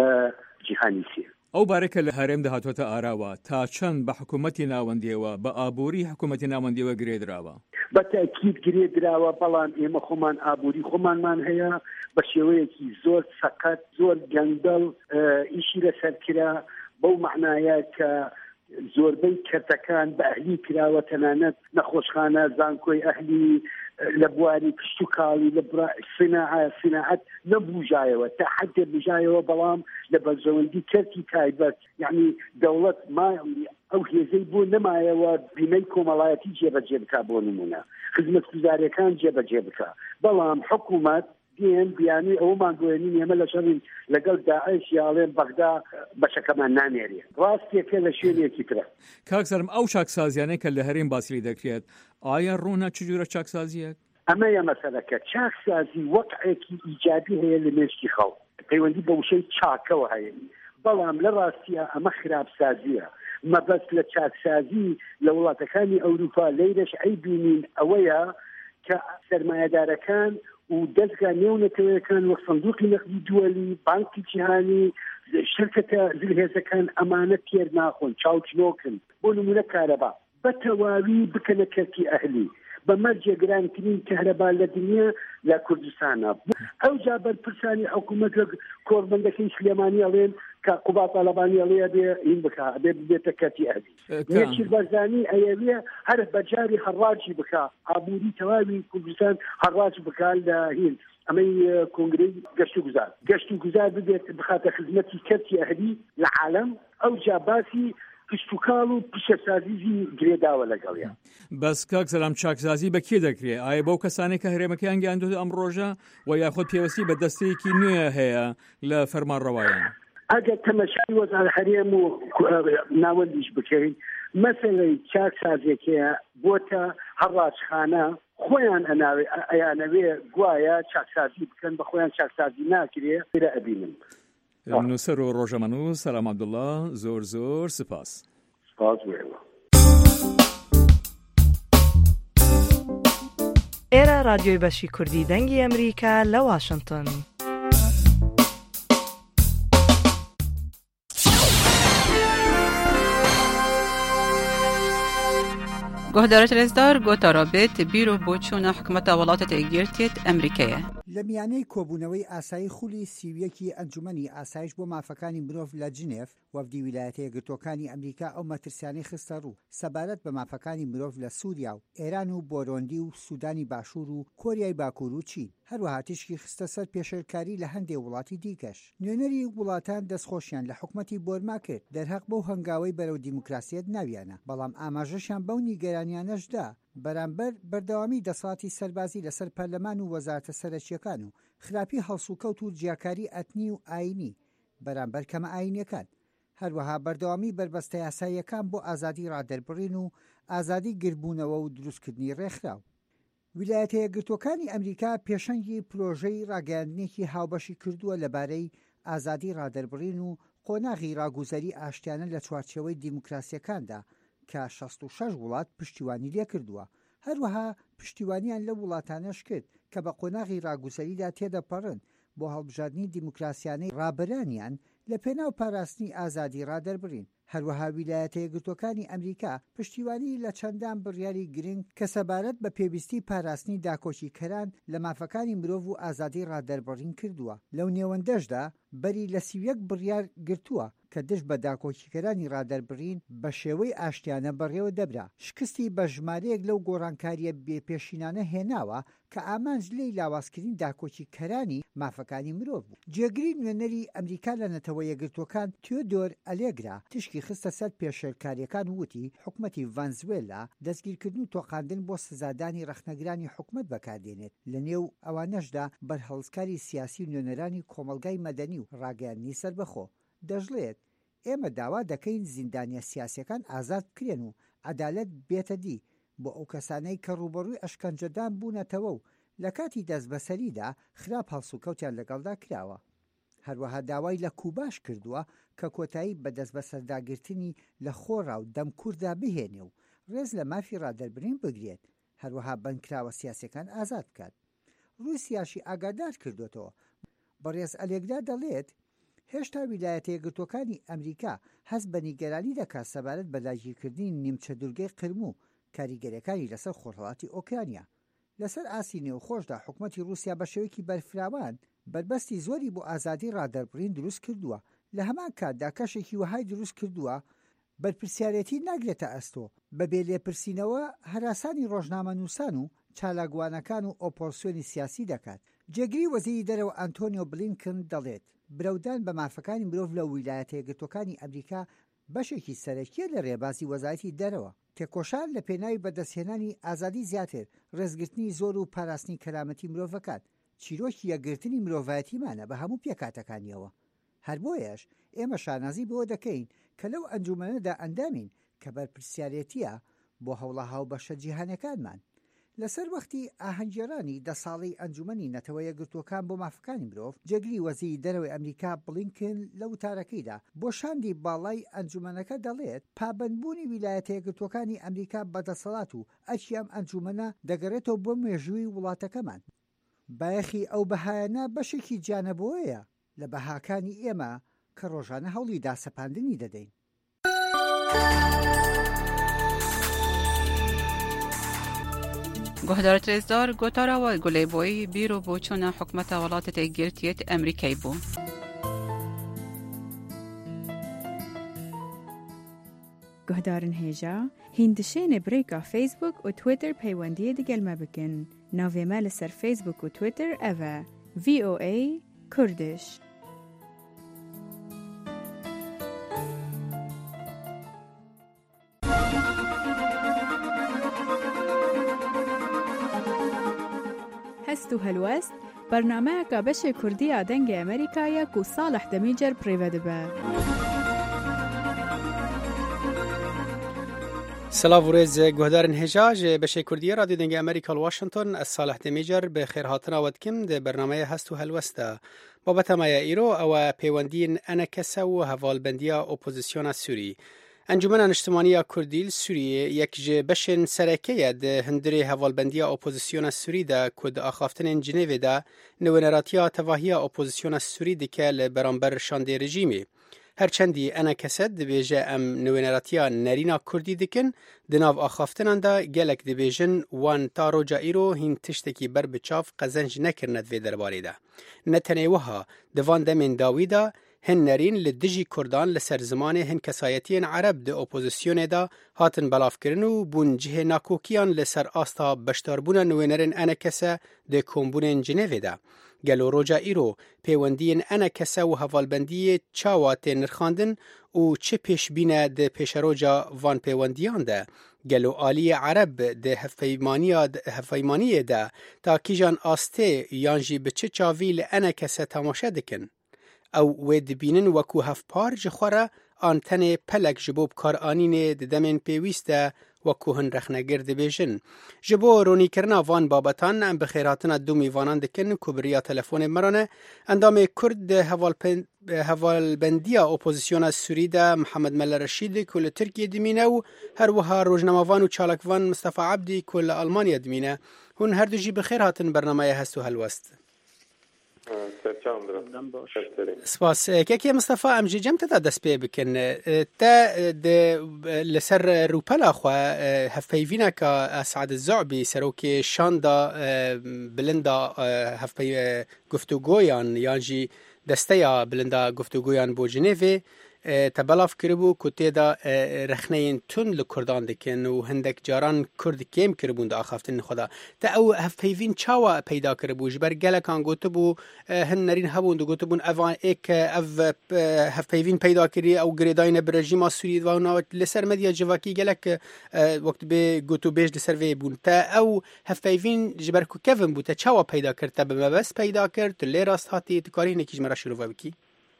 جیهانی سێ. ئەو بارێکە لە هەرێم داهاتوەتە ئاراوە تا چەند بە حکوومەتی ناوەندیەوە بە ئابووری حکوومەتی ناوەندیەوە گرێدراوە؟ بە تاکید گرێدراوە، بەڵام ئێمە خۆمان ئابووری خۆمانمان هەیە بە شێوەیەکی زۆر سەقەت، زۆر گەندەڵ ئیشی لەسەر کرا، بەو معنایە کە زۆربەی کەرتەکان بە ئەهلی کراوە، تەنانەت نەخۆشخانە زانکۆی ئەهلی لە بواری پشت و کاڵی لە سیناعەت نەبوژایەوە تا حدێ بژایەوە، بەڵام لە بەرژەوەندی کەرتی تایبەت یعنی دەوڵەت ئەو هێزەی بۆ نەمایەوە بیمەی کۆمەڵایەتی جێبەجێ بکا، بۆ نمونە خزمەتگوزاریەکان جێبەجێ بکا، بەڵام حکوومەت دێن بیانی ئەومان گوێنین ئێمە لە شەڕین لەگەڵ داعش یاڵێن بەغدا بەشەکەمان نامێرێ. ڕاستێکە لە شوێنێکی ترە. کاکسەرم، ئەو چاکسازیانەی کە لە هەرێم باسی دەکرێت ئایا ڕوونە چ جورە چاکسازیەک؟ ئەمەیە مەسەلەکە. چاکسازی وەقعێکی ئیجابی هەیە لە مێشکی خەڵک، پەیوەندی بە وشەی چاکەوە هەیە، بەڵام لە ڕاستیە ئەمە خراپسازیە. مەبەست لە چاکسازی لە وڵاتەکانی ئەوروپا لەیرەش ئەیبینین ئەوەیە کە سەرمایەدارەکان و دەستگا نێونەتەوەیەکان وەک سندوقی نەقدی دووەلی، بانکی جیهانی، شرکەتە زلهێزەکان ئەمانە تێر ناخۆن، چاوچنۆکن. بۆ نمونە کارەبا بە تەواوی بکەنە کەرتی ئەهلی، بە مەرجە گرانترین کەهرەبا لە دنیا لە کوردستانە. ئەو جا بەرپرسانی حکوومەت لە کۆڕبەندەکەی سلێمانی ئەڵێن کە قوبات ئەڵەبانی ئەڵێ بێ هین بکە بێ بێتە کەرتی ئەهلی. نێچیر بەرزانی ئەیەوێ هەر بەجاری هەڕاجی بکە، ئابووری تەواوی کوردستان هەڕاج بکە لە هین. ئەمەی کۆنگرەی گەشت و گوزار ببێت بخاتە خزمەتی کەرتی ئەهلی لە عالەم. ئەو جا باسی پشتوکاڵ و پیشەسازیزی گرێداوە لەگەڵیان. بەس کاک سەلام چاکسازی بە کێ دەکرێت؟ ئایا بەو کەسانێک کە هەرێمەکەیان گەیاندوت ئەم ڕۆژە و یاخود پێوەستی بە دەستەیەکی نوێ هەیە لە فەرمانڕەوایان؟ ئەگەر تەمەشای وەزار هەرێم و ناوەندیش بکەین مەسەلەی چاکسازیەکەیە بۆتە هەڕاجخانە خۆیان ئەیانەوێ گوایە چاکسازی بکەن بە خۆیان چاکسازی ناکرێ لە ئەبینن. نووسەر و ڕۆژەمەنووس سەلام عەبدوڵڵا زۆر زۆر سپاس. سپاس وێڵە. ئێرە رادیۆی بەشی کوردی دەنگی ئەمریکا لە واشنگتن. گۆهدارە رێزدار گۆتارا بێت بیرۆ بۆ چوونە حکومەتە وڵاتە یەکگرتوێت ئەمریکایە. لە میانەی کۆبوونەوەی ئاسایی خولی سیویەکی ئەنجومەنی ئاسایش بۆ مافەکانی مرۆڤ لە جنێف وەفدی ویلایەتە یەکگرتووەکانی ئەمریکا ئەو مەترسیانەی خستە ڕوو سەبارەت بە مافەکانی مرۆڤ لە سووریا و ئێران و بۆرۆندی و سوودانی باشوور و کۆریای باکوور و چین. هەروەها تیشکی خستە سەر پێشێرکاری لە هەندێک وڵاتی دیکەش. نوێنەری وڵاتان دەستخۆشیان لە حکومەتی بۆرما کرد دەرهەق بەو هەنگاوەی بەرەو دیموکراسیەت ناویانە، بەڵام ئاماژەشیان بەو نیگەرانیانەشدا بەرامبەر بەردەوامی دەسەڵاتی سەربازی لەسەر پەرلەمان و وەزارەتە سەرەکیەکان و خراپی هەڵسوکەوت و جیاکاری ئەتنی و ئاینی بەرامبەر کەمە ئاینیەکان، هەروەها بەردەوامی بربەستە یاساییەکان بۆ ئازادی ڕادەربڕین و ئازادی گربوونەوە و دروستکردنی ڕێکخراو. ویلایەتە یەکگرتووەکانی ئەمریکا پێشەنگی پرۆژەی ڕاگەیاندنێکی هاوبەشی کردووە لەبارەی ئازادی ڕادەربڕین و قۆناغی ڕاگوزەری ئاشتیانە لە چوارچێوەی دیموکراسیەکاندا کە 66 وڵات پشتیوانی لێ کردووە. هەروەها پشتیوانیان لە وڵاتانەش کرد کە بە قۆناغی ڕاگوزەریدا تێدەپەڕن بۆ هەڵبژاردننی دیموکراسیانەی ڕابەرانیان لە پێناو پاراستنی ئازادی ڕادەربڕین. هەروەها ویلایەتە یەکگرتووەکانی ئەمریکا پشتیوانی لە چەندان بڕیاری گرنگ کە سەبارەت بە پێویستی پاراستنی داکۆچیکەران لە مافەکانی مرۆڤ و ئازادی ڕادەربڕین کردووە. لەو نێوەندەشدا بەری لە 31 بڕیار گرتووە کە دژ بە داکۆچیکەرانی ڕادەربڕین بە شێوەی ئاشتیانە بەڕێوە دەبرا. شکستی بە ژمارەیەک لەو گۆڕانکاریە بێپێشینانە هێناوە کە ئامانج لێی لاوازکردنی داکۆچیکەرانی مافەکانی مرۆڤ بوو. جێگری نوێنەری ئەمریکا لە نەتەوە یەکگرتووەکان تیۆدۆر ئەلێگرا تشکی خستە سەر پێشێرکاریەکان وتی حکومەتی ڤەنزوێلا دەستگیرکردن و تۆقاندن بۆ سزادانی ڕەخنەگرانی حکومەت بەکاردێنێت. لە نێو ئەوانەشدا بەرهەڵسکاری سیاسی و نوێنەرانی کۆمەلگای مەدەنی و ڕاگەیاندنی سەربەخۆ دەژڵێت ئێمە داوا دەکەین زیندانیە سیاسیەکان ئازاد بکرێن و عەدالەت بێتە دی بۆ ئەو کەسانەی کە ڕوبەڕووی ئەشکەنجەدان بوونەتەوە و لە کاتی دەستبەسەریدا خراپ هەڵسوکەوتیان لەگەڵدا کراوە. هەروەها داوای لە کوباش کردووە کە کۆتایی بە دەستبەسەرداگرتنی لە خۆڕا و دەمکووردا بهێنێ و ڕێز لە مافی ڕادەربرین بگرێت، هەروەها بنکراوە سیاسەکان ئازاد بکات. رووسیاشی ئاگادار کردوێتەوە. بەڕێز ئەلێگدا دەڵێت هێشتا ویلایەتە یەکگرتووەکانی ئەمریکا هەست بە نیگەرانی دەکات سەبارەت بە داگیرکردنی نیمچە دوورگەی قرم و کاریگەریەکانی لەسەر خۆرهەڵاتی ئۆکرانیا. لەسەر ئاسی نێوخۆشدا حکومەتی رووسیا بە شێوەیەکی بەرفراوان بربەستی زۆری بۆ ئازادی ڕادەربڕین دروست کردووە. لە هەمان کاتدا کەشێکی وهای دروست کردووە بەرپرسیارەتی ناگرێتە ئەستۆ بەبێ لێپرسینەوە هەراسانی ڕۆژنامە نووسان و چالاگوانەکان و ئۆپۆزسیۆنی سیاسی دەکات. جێگری وەزیری دەرەوە ئەنتۆنیۆ بلینکن دەڵێت برەودان بە مافەکانی مرۆڤ لە ویلایەتە یەکگرتووەکانی ئەمریکا بەشێکی سەرەکیە لە ڕێبازی وەزارەتی دەرەوە. تێکۆشان لە پێناوی بەدەستهێنانی ئازادی زیاتر، ڕێزگرتنی زۆر و پاراستنی کەرامەتی مرۆڤەکان چیرۆکی یەکگرتنی مرۆڤایەتیمانە بە هەموو پێکاتەکانیەوە. هەر بۆیەش ئێمە شانازی بۆ دەکەین کە لەو ئەنجومەنەدا ئەندامین کە بەرپرسیارەتیە بۆ هەوڵە هاوبەشە جیهانەکانمان. لەسەر وەختی ئاهەنگگێڕانی 10 ساڵەی ئەنجومەنی نەتەوە یەکگرتووەکان بۆ مافەکانی مرۆڤ جێگری وەزیری دەرەوەی ئەمریکا بلینکن لە وتارەکەیدا بۆ شاندی باڵای ئەنجومەنەکە دەڵێت پابەندبوونی ویلایەتە یەکگرتووەکانی ئەمریکا بەدەسەڵات و ئەچی ئەم ئەنجومەنە دەگەڕێتەوە بۆ مێژووی وڵاتەکەمان. بایەخی ئەو بەهایەنە بەشێکی جانەبەوەیە لە بەهاکانی ئێمە کە ڕۆژانە هەوڵی داسەپاندنی دەدەین. گۆهدارە رێزدار گۆتاراوە گولەیبۆی بیرۆ بۆ چوونە حکومەتە وڵاتە یەکگرتوێت ئەمریکای بوو. گۆهدارن هێژە هیندشێنە برێکا فیسبوک و تویتر پەیوەندیە دەگەلمە بکەن. ناوێمە لەسەر فیسبوک و تویتر ئەڤە VOA کوردش. هەست و هەلوەست بەرنامەیەکە بەشێ کوردیە دەنگی ئەمریکایەک و ساڵح دەمیجەر پڕێوە دەبە. سلااو ورێز گوهدارن هێژاژ بەشەی کوردیە رادیۆ دەنگی ئەمریکا واشنگتن ئە ساڵح دەمیجەر بە خێرهاتنەوەت کم دە بەرنامەیە هەست و هەلوەستە بابەتەمایە ئیرۆ ئەوە پەیوەندین ئەنە کەسە و هەڤالبەندیە ئۆپۆزیسیۆنە سووری ئەنجومەنە نیشتیمانیە کوردیل سووریە یەک ji بەشên serەکەیە di hindirê hevalbendiya opozîsyona Sûrî de ku di axaftinên Cinêvê de newêneratiya tevahiya opozîsyona Sûrî dike li beramber şandê rejîmê. Herçendî ene keset dibêje em newêneratiya nerîna Kurdî dikin, di nav axaftinan de gelek dibêjin wan ta roca îro hîn tiştekî ber bi çav qezen jî nekirine divê derbarê de. Ne tenê wiha di van demên dawî de hin nerîn li dijî Kurdan li ser zimanê hin kesayetiyên Ereb di opozîsyonê de hatin belavkirin û bûn cihê nakokiyan li ser asta beşdarbûna newênerên enekese di kombûnên Cinêvê de. Gelo roca îro pêwendiyên enekese û hevalbendiyê çawa tê nirxandin û çi pêşbîne di pêşeroca van pêwendiyan de. Gelo aliyê Ereb di hevpeymaniyê de ta kîjan astê yan jî bi çi çavî li enekese temaşe dikin. Ew wê dibînin wekû hevpar ji xwe re an tenê pelek ji bo bikaranînê di demên pêwîst de wekû hin rexnegir dibêjin. Ji bo ronîkirina van babetan em bi xêrhatina du mîvanan dikin ku biriya telefonê me re endamê Kurd di hevalbendiya opozîsyona Sûrî de Mihemed Melle Reşîdî ku li Tirkiye dimîne û her wiha rojnamavan û çalakvan Mustafa Ebdî ku li Almanya dimîne. Hûn her du jî bi xêr hatin bernameya hest û helwest. سپاس کەکێ مستەفا ئەم جێ جەم تەدا دەست پێ بکەن تا لەسەر ڕووپەلا خوا هەفپەیڤینەکە ئەسعاد زەعبی سەرۆکێ شاندا بلندا هەفپەی گفتوگۆیان یانجی دەستەیە بلندا گفتوگۆیان بۆ جنێڤێ te belav kiribû ku têda rexneyên tund li Kurdan dikin û hindek caran Kurd kêm kiribûn di axaftinên xwe de. Te ew hevpeyvîn çawa peyda kiribû ji ber gelekan gotibû hin nerîn hebûn digotibûn ev ev hevpeyvîn peyda kirî ew girêdayîne bi rejîma Sûrî li ser medya civakî gelek wekt bê gotûbêj li ser vê bûn. Te ew hevpeyvîn ji ber ku kevin bû te çawa peyda kir te bi mebest peyda kir tu lê rast hatî tu karî hinekî ji me re şîrove bikî.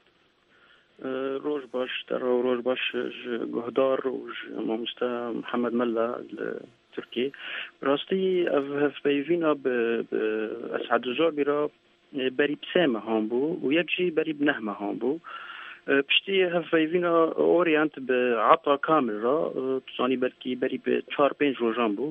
روز باش در روز باش گهدار و مامستا محمد ملا ترکی راستی اف بیوینا به اسعد زعبی را بری بسامه هم بو و یک جی بری بنهمه هم بو پشتی اف بیوینا اورینت به عطا کامل را تزانی بلکی بری به 4-5 روزان بو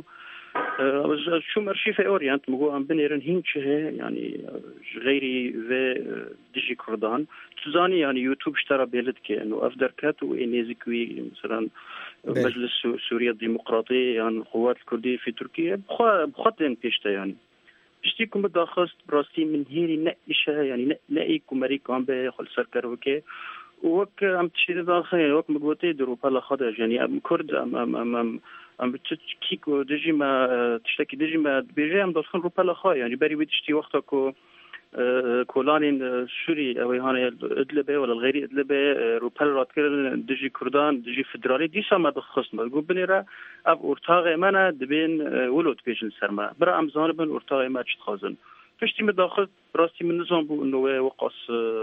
شو مرشيف اورينت مگو ام بنيرن هینچه يعني غيري و ديجي كردان تزاني يعني يوتيوب اشترى بيلد كي انه افدر كات وانيزكوي مثلا مجلس سوريا الديمقراطي يعني القوات الكرديه في تركيا بخطين بيشتا يعني بشتيكم بداخست براستي من هيري نقشه يعني نقيكم مريكم بخل سركروكي وك ام تشيد داخل وك مقوتي دروبا لا خدا يعني ام كرد ام بتشكيكو دجي ما تشتكي دجي ما بيجي ام دخل روبا لا خا يعني بري بتشتي وقتكو كولانين سوري او هاني ادلبه ولا الغيري ادلبه روبا رات كردن دجي كردان دجي فدرالي دي سما دخص ما جو بنيرا اب اورتاغ مانا دبين ولوت بيجن سرما برا ام زان بن اورتاغ ما تشخازن فشتي مداخل راستي من نظام بو انه وقص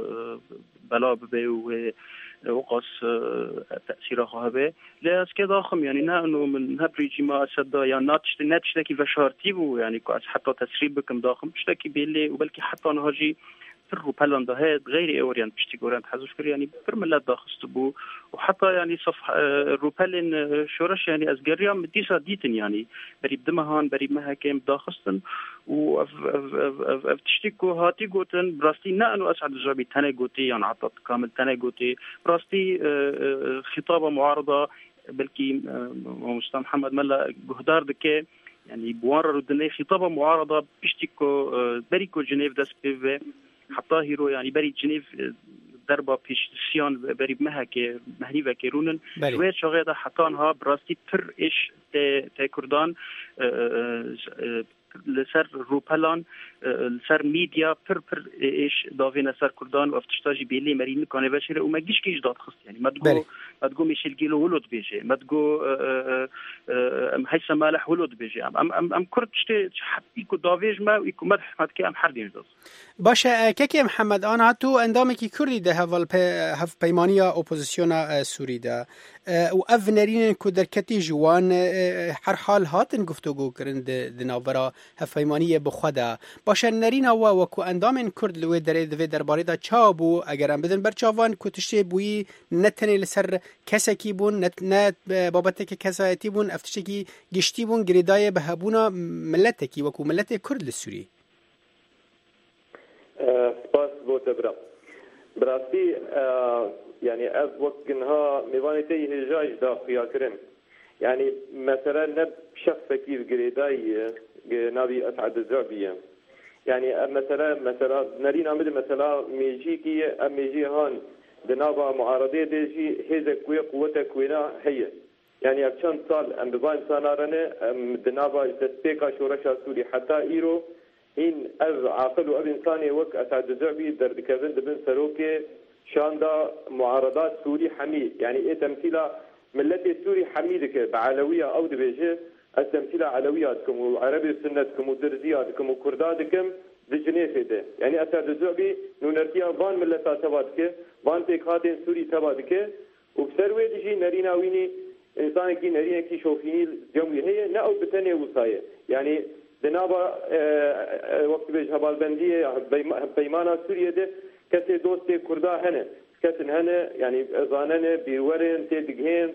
بلا به وقص تأثيرها به لا اسكي ضخم يعني انه من هبريجي ما اسد يعني ناتشتكي فشارتي يعني حتى تسريب بكم ضخم تشتكي بيلي وبلكي حتى نهاجي فرو بلان ده غير اورينت بشتي اورينت حزوش كر يعني برملا داخست بو وحتى يعني صف روبلين شورش يعني ازغريام ديسا ديتن يعني بريب دمهان بريب محاكم داخستن و تشتكو هاتي غوتن براستي نانو اسعد الزعبي تاني غوتي يعني عطت كامل تاني غوتي براستي خطابه معارضه بلكي مستر محمد ملا جهدار دكه يعني بوار ردني خطابه معارضه بيشتكو بريكو جنيف داس بي حتى هيرو يعني بري جنيف دربا پیش سیان بری مهکه مهنی و کرونن شوی شغیده حتی آنها براستی پر اش ت کردان لسر روپلان لسر میدیا پر اش داوین سر کردان و افتشتاجی بیلی مرین کنه و شیره و مگیش کیش داد خست یعنی مدگو ما تقول ميشيل جيلو ولد بيجي ما تقول هيثم مالح ولد بيجي ام كرت شتي حبيكو دافيج ما ويكو مدح ما تكي ام حردين دوس باشه كيكي محمد انا هاتو اندامكي كردي ده هف بيمانيا اوبوزيسيونا سوري ده و اف نرين كو دركتي جوان هر حال هاتن گفتگو کرند دناورا هف بيمانيا بخدا باشه نرين و وکو اندام کرد لوی درباره دا چابو اگر ام بدن برچاوان کو تشتی بوی نتنی لسر کسکی بون نت بابتک کسایتی بون افتشکی گشتی بون گریدای بهبونا ملتکی وکو ملت کرد لسوری سپاس بۆ تەبرا بڕاستی یعنی ئەف وەکنها میوانێتی هێژاش داخیاکردن یعنی مەسەلا نەب شەخصێکی گرێداییە ناوی ئەسعەد زەربیە یعنی مەسەلا نەرین ئەمەد مەسەلا مێژیکی ئەم مێژی هان دنابا معارضەیە دێژی هێزە کوێ قووەتە کوێنا هەیە یعنی ئەف چەند ساڵ ئەم ببان سانارەنە دنابا دەستپێکا شۆڕەشا سووری حتا ئیرۆ این از عاقل و از انسانی وقت اسعد الزعبی در دکردن دبن سروک شاندا معارضات سوری حمی یعنی ای تمثیل ملت سوری حمی که بعلویه او دبیجه از تمثیل علویات کم و عربی سنت کم و درزیات کم و کرداد کم دجنیفه ده یعنی اسعد الزعبی نونرتیا وان ملتا تباد که وان تکات سوری تباد که و بسروی دیجی نریناوینی انسان کی نرینه کی شوفینی جمعی هی نه او بتنه وصایه یعنی دنابا وقت بیش هبالبندیه پیمانا سوریه ده کسی دوست کرده هنه کسی هنه یعنی زاننه بیرورن تدگهن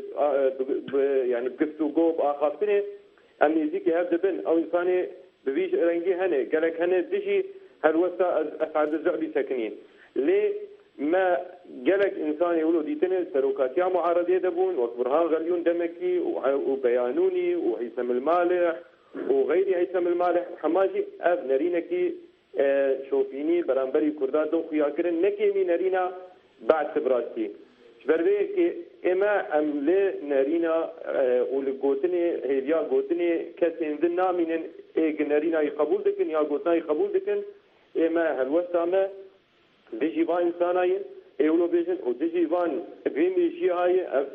یعنی بگفتو گوب آخافتنه امنیزی که هفته بن او انسانی بویش رنگی هنه گلک هنه دیجی هر وستا اسعد الزعبی سکنین لی ما گلک انسانی ولو دیتنه سروکاتیا معارضه دبون وقت برهان غلیون دمکی و بیانونی و هیثم المالح وغيري هيثم المالح حماجي اب نرينكي شوفيني برانبري كرداد دو خياكرن نكيمي نرينا بعد سبراتي شبربيكي اما املي نرينا ولقوتني هيديا قوتني كسين دنا من ايق نرينا يقبول دكن يا قوتنا يقبول دكن اما هالوسامة ديجي بان انساناي ايولو بيجن وديجي بان بيمي جيهاي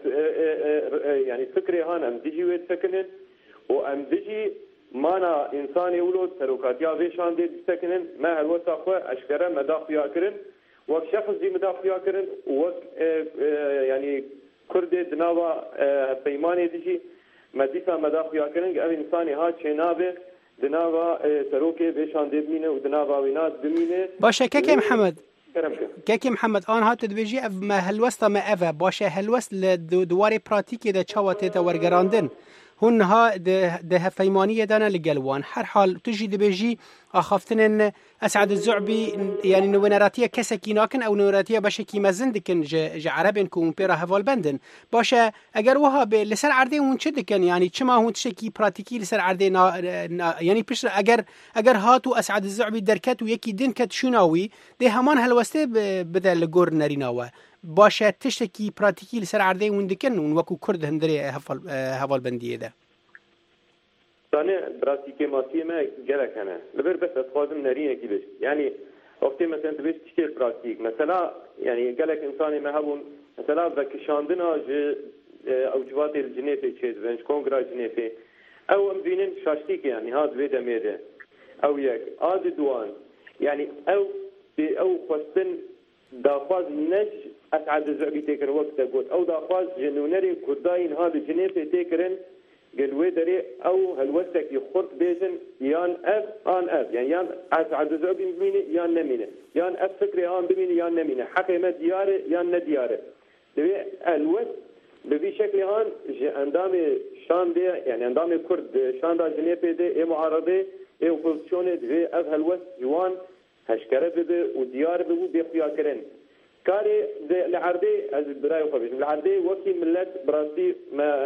يعني فكري هان ام ديجي ويت سكنن وام ديجي مانا انساني ولود سروكاتيا ويشان دي سكنن ما هالوسا خو اشكره مداخيا كرن وك شخص دي مداخيا كرن وك يعني كرد دناوا بيماني ديجي مديسا مداخيا كرن اب انساني ها چنابه دناوا سروكي ويشان دي مينه ودناوا وينات بمينه باشه كيكي محمد كيكي محمد آن هاتو دبيجي ما هلوستا ما افا باشه هلوست لدواري براتيكي دا چاواتي دا ورگراندن هنها ده فيمانية دانا لقلوان هر حال تجي دبيجي أخافتن أسعد الزعبي يعني نونراتية كسكي ناكن أو نونراتية باشا كيما زندكن جا عربين كون بيرا هفال بندن باشا أجر وها لسر عردي ونشدكن يعني كما هون تشكي براتيكي لسر عردي يعني بيش أجر هاتو أسعد الزعبي دركت ويكي دنكت شناوي ده همان هالوسته بدل لجور نريناوه باشه تشتكي براتيكي لسر عردي وندكن ونوكو كرد هندري هفال بندية ده ثانيا براتيكي ماسية ما جالك أنا لبر بس أتخاذم نارينة كيبش يعني وقتي مثلا تبيش تشتري براتيك مثلا يعني جالك إنساني ما هبون مثلا بكشاندنا أو جوات الجنيفة شيء بنش كونغرا جنيفة أو مبينين شاشتيك يعني هذا بيدا ميدا أو يك هذا دوان يعني أو خصن دافاز نج أسعد الزعبي تكر وقت قلت أو دافاز جنونري كرداين هذا جنيفة تكرن قلوي دري أو هالوسك يخرط بيجن يان أف آن أف يعني يان أسعد الزعبي بمينه يان نمينه يان أف فكري آن بمينه يان نمينه حقيمة دياره يان ندياره دبي الوس ببي شكل آن اندام شان ده يعني اندام كرد شان ده جنيفة ده إيه معارضة إيه وبوزيشونه دبي أف هالوس جوان هشكره بده وديار بده بيخيا كرن كاري لعردي از براي خبيش لعردي وكي ملت براسي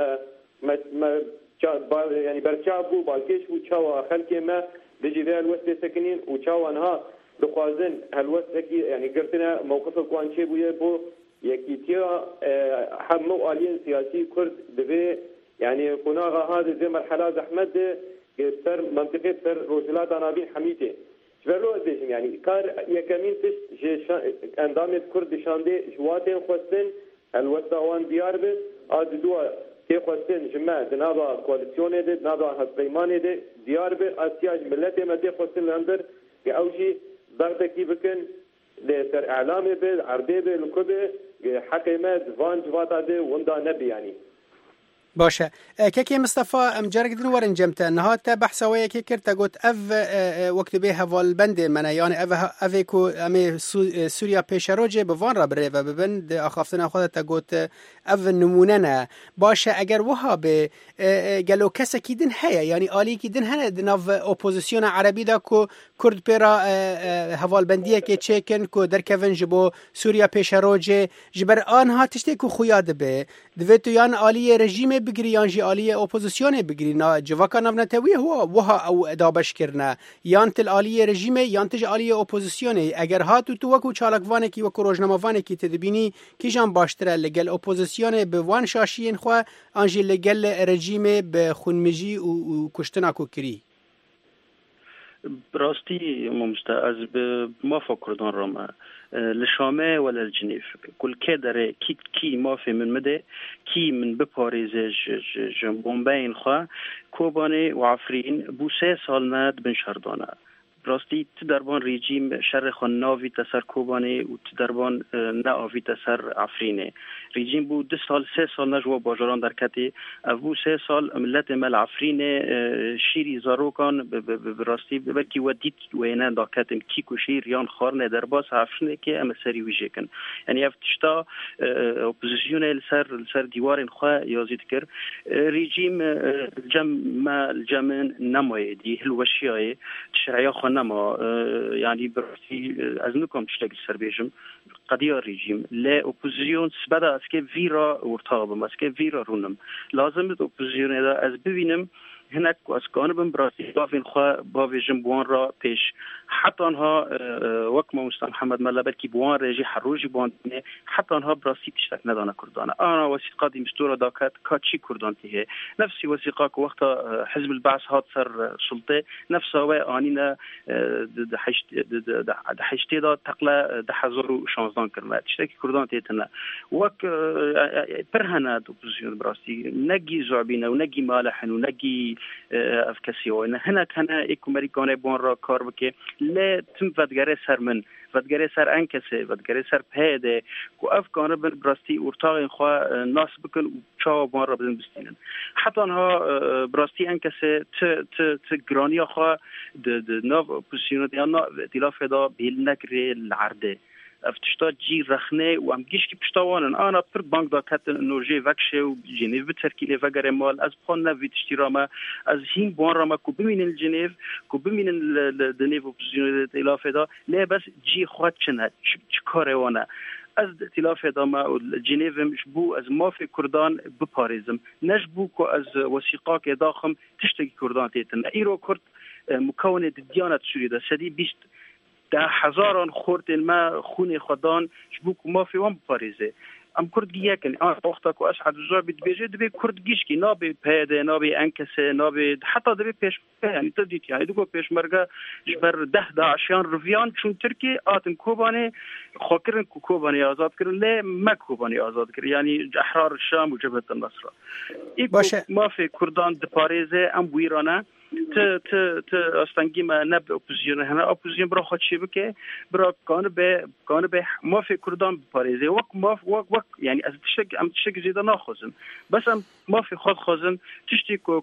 ما يعني برشابو بالكيش وشاوا خلكي ما بيجي ذا الوسط ساكنين وشاوا انها بخوازن هالوسط يعني قرتنا موقف كوانشي بو بو يكيتيا حمو آلين سياسي كرد دبي يعني قناغا هذا زي مرحلة زحمت سر منطقة سر روجلات أنابين حميتي شبرلو اديشم يعني كار يكمين تش اندام كرد شانده جواتين خوستن هلوستا وان ديار به أجدوا تخصين جماعة نابا كواليسيون ده نابا هالبيمان ده ديار به أسياج ملة ما تخصين لندر كأوجي ضغط كيفكن لسر إعلام به عرضه به لكبه حكيمات فان جواتا ده وندا نبي يعني باشه كيكي مصطفى ام جرك دن ورن جمتا نهات بحث ويا كي كرتا قلت وقت بها والبند من يعني افيكو امي سوريا بيشروجي بفان رابري ببند اخافتنا خودتا قلت نموننا باشه اگر وها به قالو كسا كي دن هيا يعني آلي كي دن هنا دناف اوبوزيسيون عربي دا كو كرد بيرا هوال بنديه كي تشيكن كو دركفن جبو سوريا بيشروجي جبر آنها تشتكو خوياد به دویتو یان آلی رژیم بگیری یان جی آلی اپوزیسیون بگیری نا جواکا نونتوی هو وها او ادابش کرنا یان تل آلی رژیم یان تج آلی اپوزیسیون اگر هاتو تو وکو چالکوانه کی وکو روزنامه‌وانه کی تدبینی کی جان باشتره لگل اپوزیسیون به وان شاشین خو انجی لگل رژیم به خونمجی و کشتنا کو کری براستی ممستا از ما فکردان راما لشامه ولا الجنيف كل كدره كي ما في من مده كي من بباريز جنبين خا كوباني وعفرين بو 3 سال ناد بن شردانه براستی تدربان رژیم شر خان ناوی تسر کوبانه و تدربان ناوی تسر عفرینه رژیم بود 2 سال 3 سال نجوا باجران در کتی او 3 سال ملت مل عفرینه شیری زاروکان براستی بلکی ودیت وینه دا کتن کی کو شیر یان خارنه در باس عفرینه که ام سری ویژکن یعنی افتشتا اپوزیسیون سر دیوار خو یازید کر رژیم الجمن نمایدی هلوشیای شرعیا نما يعني براسي از نكم تشتغل سربيجم قضيه ريجيم لا اوبوزيسيون بدا اسكي فيرا ورتاب مسكي فيرا رونم لازم الاوبوزيسيون دا از ببینم هناك اسكان بن براسي بافين خو بافيجم بوان را پیش حتى انها وقت مستر محمد ملا بلكي بوان رجي حروجي بوان حتى انها براسي تشتك ندانا كردانا انا وثيقه دي مستوره داكات كاتشي كردانتي نفسي وثيقه وقت حزب البعث هات سر سلطه نفسها وانينا حشتي دا تقلا 1016 كلمه تشتكي كردانتي تنا وك برهنا اوبوزيسيون براسي نجي زعبينا ونجي مالحن ونجي افكاسيو هنا كان ايكو امريكاني بون را کار بکه لا تم ودگره سر من ودگره سر انکسه ودگره سر پیده کو افغان بن براستی ورتاق خو ناس بکن و چا بون را بدن بستینن حتی انها براستی انکسه ت گرانی خو د نو اپوزیسیون دیانا ائتلاف دا بیل نکره العرده افتشتا جي رخنه و ام گیش کی پشتوانن انا پر بانک دا کت نورجي وکشه و جنیو بترکیله وگره مال از پان نوید اشتراما از هین بوان راما کو بمینن جنیو کو بمینن دنیو اپوزیسیون ائتلاف دا لا بس جي خود چنه چکاروانا از ائتلاف دا ما جنیو مش بو از مافی کردان بپاریزم نش بو کو از وثیقه که داخم تشتکی کردان تیتن ایرو کرد مكون دیانت سوریه سدی 20 10,000 خورد ما خوني خدان شبوك ما في وان باريزه ام كرد ياكن وقتك واسعد الزوع بتبيجي دبي كرد جيشكي نابي بهذا نابي انكسه نابي حتى دبي بيش يعني تديت يعني دوكو بيش مرقه جبر 10 رفيان چون تركي اتم كوباني خاكرن كوباني آزاد كرن لا ما كوباني آزاد كرن يعني احرار الشام وجبهه النصره ما في كردان دباريزه ام ويرانا ت استنگی ما نب اپوزیسیون هنا اپوزیسیون برا خود چی بکه برا کان به ما فی کردان پاریزه وق یعنی از تشک زیاده ناخوزن بس ما فی خود خوزن تشتی کو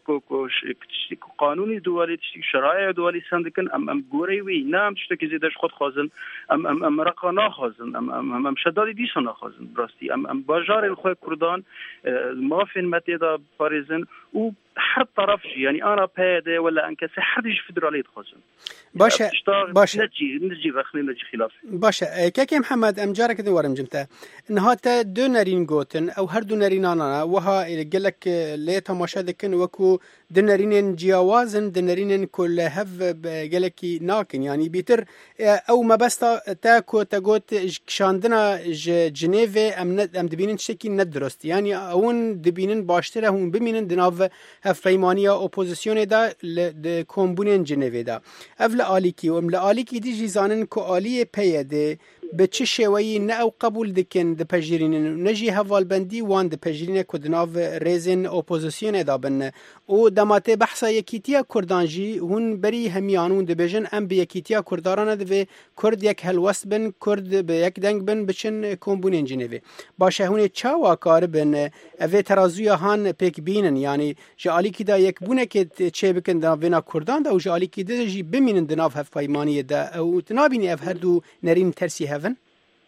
قانونی دوالی تشتی شرایع دوالی سندکن ام گوری وی نام تشتی زیاده خود خوزن ام رقا ناخوزن ام شدادی دیسا ناخوزن براستی ام باجار خو کردان ما فی متیدا پاریزن و هر طرف يعني انا بهذا ولا انكسه حدش فدرالي تخزن باشه نجي رخني نجي خلاف باشه كاكي محمد ام جارك دورم جمتا نهاتا دو نارين جوتن او هر دو نارين انا وها قال لك ليه تماشا دكن وكو دنارين جياوازن دنارين كل هف قال لك ناكن يعني بيتر او ما بس تاكو تاغوت شاندنا جنيف ام دبينن شكي ندرست يعني اون دبينن باشتره هم بمينن دناف هفپیمانی اپوزیسیون دا د کومبونن جنیو دا اول آلیکی و امل آلیکی دی جیزانن کو آلی پیده به چه شێوەیی نه ئەو قبول دکن دپەژیرینن و نەژی هەڤالبەندی وان دپەژیرینە کو دناو رێزên ئۆپۆزیسیۆنێدا بن و دەماتێ بەحسا یەکیتیا کوردان jî hûn berî hemiyan hûn dibêjin em bi yekîtiya kurdaran divê Kurd yek helwest bin, Kurd bi yek deng bin biçin kombûnên cinevê. Baş e hûn ê çawa karibin evê terazuya han pêk bînin yanî ji alîkî da yekbûnekê çê bikin di navêna Kurdan da û ji alîkî de jî bimînin di nav hevpeymaniyê de ew tu nabînî ev her du nerîn tersî hevin?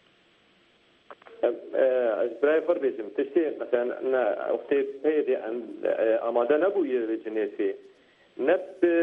برای خور بیشم تشتی مثلا نه وقتی پیدا آماده نبویه به جنسی نب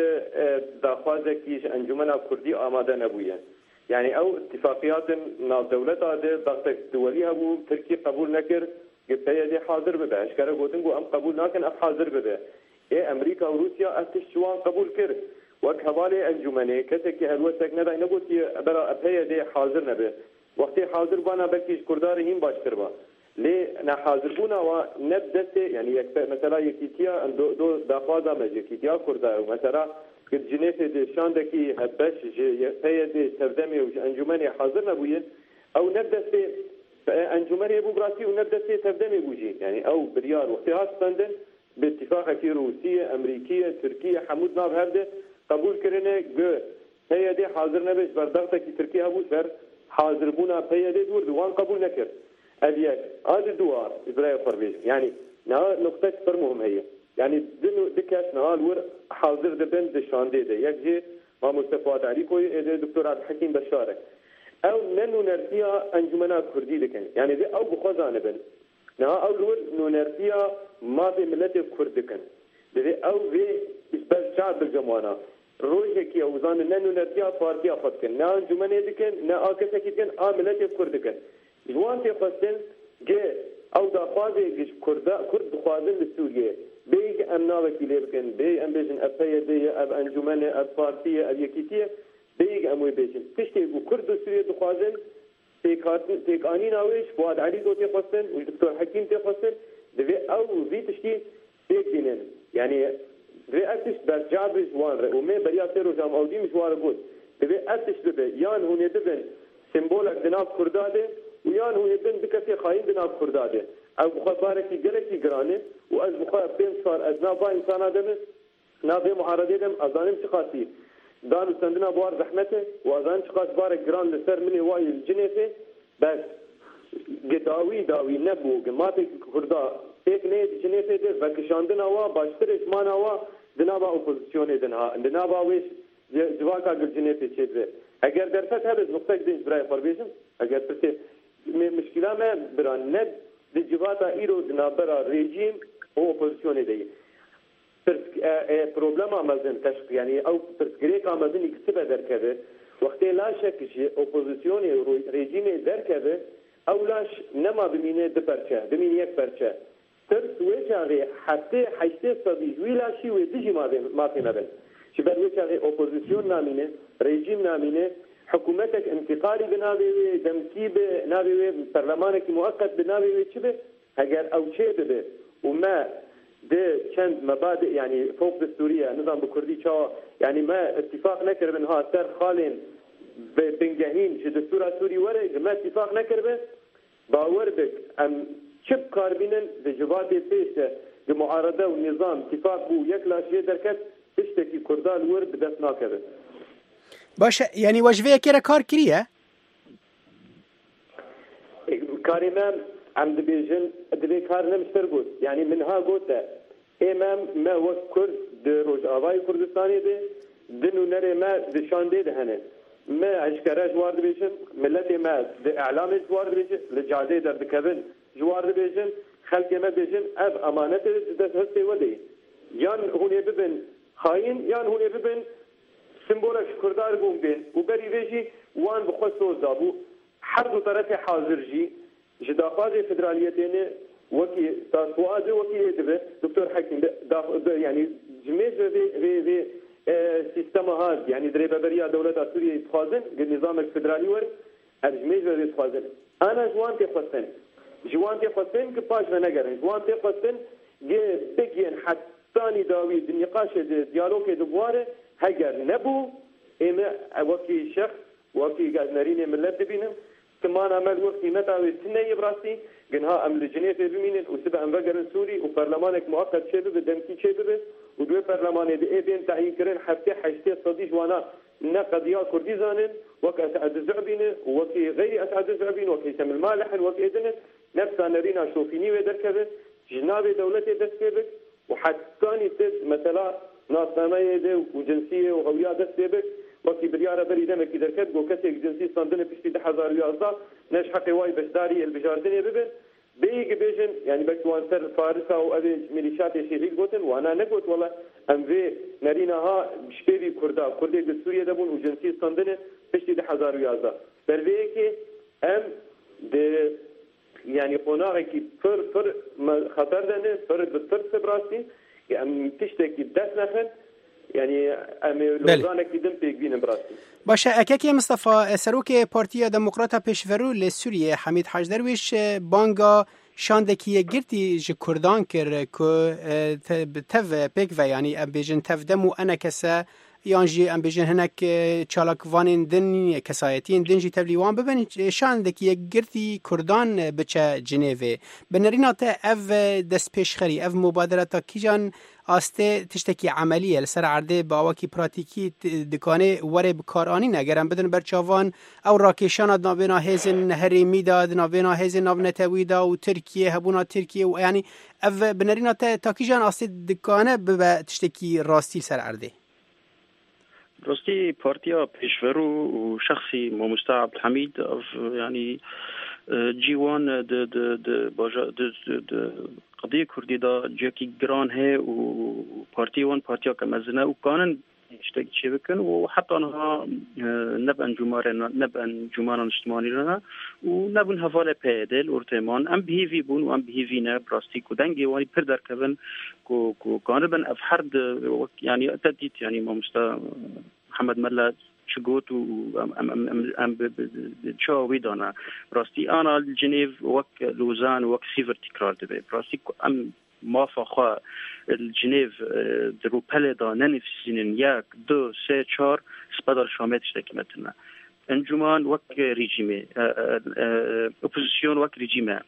داخوازه کیش انجمن کردی آماده نبویه یعنی او اتفاقیات ناو دولت آده ضغط دولی هبو ترکی قبول نکر که پیدا حاضر بده اشکره گفتن گو ام قبول نکن ام حاضر بده امریکا و روسیا اتش جوان قبول کرد وقت حوالی انجمنه کسی که هلوسک ندای نگوت برا پیدا حاضر نبه وقتی حاضر بانا بکیش کردار هیم باشتر با لی نه حاضر بونا و نب دسته یعنی مثلا یکیتیا دو داخوازا مج یکیتیا کردار مثلا که جنیف شاندکی هبش پیاد تردمی و انجمنی حاضر نبوید او نب دسته انجمنی بو براسی و نب دسته تردمی بوجی یعنی او بریار وقتی هستندن به اتفاق کی روسیه امریکیه ترکیه حمود ناب هرده قبول کرنه گه پیاد حاضر نبش برداخت کی ترکیه هبوش بر حاضر بونا پیاده دور دوان قبول نکرد الیک هذا دوار ابراهيم خربيش يعني نقطه سر مهم هي يعني دكاش نهار ور حاضر دبن دشانده ده يجي ما مصطفى علي كوي دكتور عبد الحكيم بشارك او ننو نرتيا انجمنا كردي دكن يعني دي او بخزانه بن نا اول نو نرتيا ما في ملت كرد كن دي او في بس شعب الجمانه روجه کی اوزان ننو نرتیا پارتی افت کن نه انجمنه دکن نه آکسه کی کن آملت کرد کن جوان تی خواستن که او دا خوازه کرد خوازن لسوریه بیگ امنا وکیلی بکن بیگ ام بیجن اپیه دیه اب انجمنه اب پارتیه اب یکیتیه بیگ اموی بیجن پشتی بو کرد سوریه دخوازن تیک آنی ناویش فواد علی دو تی خواستن و دکتور حکیم تی خواستن دوی او وی تشتی بیگ دینن یعنی دوی اتش بر جابش وان ره و می بریا سر و جام اودی مشوار بود دوی اتش ببه یان هونه ببن سمبولک دناب کرداده و یان هونه بن بکسی خواهیم دناب کرداده او بخواه بارکی گلکی گرانه و از بخواه بین سار از نابا انسان آدمه نابه معارضه دم ازانم چخاصی دانو سندنا بوار زحمته و ازان چخاص بارک گران لسر ملی وای الجنفه بس داوی نبو گماتی کردا ایک نید جنفه ده وکشاندن آوا باشترش مان آوا دنابا اپوزیسیونه دنابا ویش جواکا گل جنفه چیده اگر درفت هبز نقطه دینج برای فربیشم اگر پرسه مشکلات ما بران ند دی جواتا ایرو دنابرا رژیم و اپوزیسیونه ده پروبلم آمازن تشک یعنی او پرسگریک آمازن اکتبه درکده وقتی لا شکش اپوزیسیونه رژیم درکده اولاش نما بمینه دو پرچه بمینه یک پرچه ترس ویچاقی حتی 8 صدی ویلاشی و دیجی ما فی نبن شبه ویچاقی اپوزیسیون نامینه رژیم نامینه حکومتك انتقالي بنابي دمكي بنابي برلمانك مؤقت بنابي چبه اگر او چه بده وما ده چند مبادئ يعني فوق دستوريه نظام بكردي چا يعني ما اتفاق نكر بنها سر خالين بنجهين شي دستور سوري ورق ما اتفاق نكر به باور بك ام چب كاربينن بجواب پیش المعارضه والنظام اتفاق بو يكلا شي دركت تشتكي كردان ورد دست ناكره باشه یعنی وجوه که را کار کریه؟ کاری من عمد بیجن دوی کار نمشتر بود یعنی منها گوته امام ما وقت کرد در روش آوای کردستانی ده دنو نره ما دشانده ده هنه ما عشکره جوارد بیجن ملت ما ده اعلام جوارد بیجن لجاده در دکبن جوارد بیجن خلق ما بیجن اب امانت ده هسته وده یان هونه ببن خاین یان هونه ببن سمبولك كردار بوم بين وبري بيجي وان بخصو زابو حرب طرف حاضر جي جدافاز فدراليتين وكي تاسواز وكي دبه دكتور حكيم يعني جميع في سيستم هذا يعني دريبه بريا دوله سوريا تخازن النظام الفدرالي ور الجميع في تخازن انا جوان تخصن كباش نغير جوان تخصن بيجين حتى داوي النقاش الديالوج دبواره هگر نبو اما وکی شخص وکی گزنرین ملت ببینم كمان عمل وقتي متى تنية براسي جنها أم لجنيف بمين وسبع أنفجر سوري وبرلمانك مؤقت شباب دمكي شباب ودوي برلمان دي بين تعيين كرين حتى حشتي صديق وانا نقضيا كردي زانن وك أسعد الزعبين وكي غير أسعد الزعبين وكي سم المالح وكي إذن نفس نرينا شوفيني ودركبه جناب دولتي دسكبك وحتى تد مثلا ناس نماية وجنسية وهوية دسكبك وكي بريارة بري دمك إذا كتب وكسي جنسي صندنة بشتي 10,000 ناش حقي واي بشداري البجاردنية ببن بيجي بيجن يعني بكوان سر فارسة وأبي ميليشيات يشيل قوتن وأنا نقول والله أم في نريناها بشبيبي كردي بسوريا دبون وجنسي صندنة بشتي 10,000 بربيكي أم ده يعني قناعي فر خطر دنه فر بالترس براسي يعني تشتكي بدس نخن يعني أمي لوزانك دم بيجين براسي باشه اککی مصطفی سروک پارتیا دموکراتا پیشورو لسوریه حمید حاج درویش بانگا شاندکی گرتی ج کردان کر کو تف پیک و یعنی ام بیجن تف دمو انا کسا یانجی ام بیجن هنک چالاک وانین دن کسایتین دنجی تبلیوان ببن شاندکی گرتی کردان بچه جنیو بنرینا تا اف دست پیشخری اف مبادرتا کیجان آسته تشتکی عملیه لسر عرده باوکی پراتیکی دکانه وره بکارانی نگرم بدن برچاوان او راکشان نابینا هزن هریمی داد نابینا هزن نابنتوی دا و ترکیه هبونا ترکیه و یعنی اف بنرینا تاکی جان آسته دکانه ببا تشتکی راستی سر عرده راستی پارتیا پیشورو و شخصی مستعب الحمید يعني جیوان د قضیه کردی دا جاکی گران ہے و پارتیا کمزنه و کانن اشتاق چه بکن و حتی آنها نبن جماران اجتماعی رنا و نبن حوال پیدل ارتمان ام بهیوی بون و ام بهیوی نه براستی کدنگی وانی پر در کبن کو کانبن اف حرد يعني اتدیت يعني مامستا محمد ملا شقوت ام بتشاوي دانا براستی انا الجنيف وك لوزان وك سيفر تكرار دبي براستی ام موافقه الجنيف درو بلدا ننفسين ياك 2 3 4 سبادر شامت اشتكمتنا انجمان وك ريجيمي اوبوزيسيون وك ريجيمي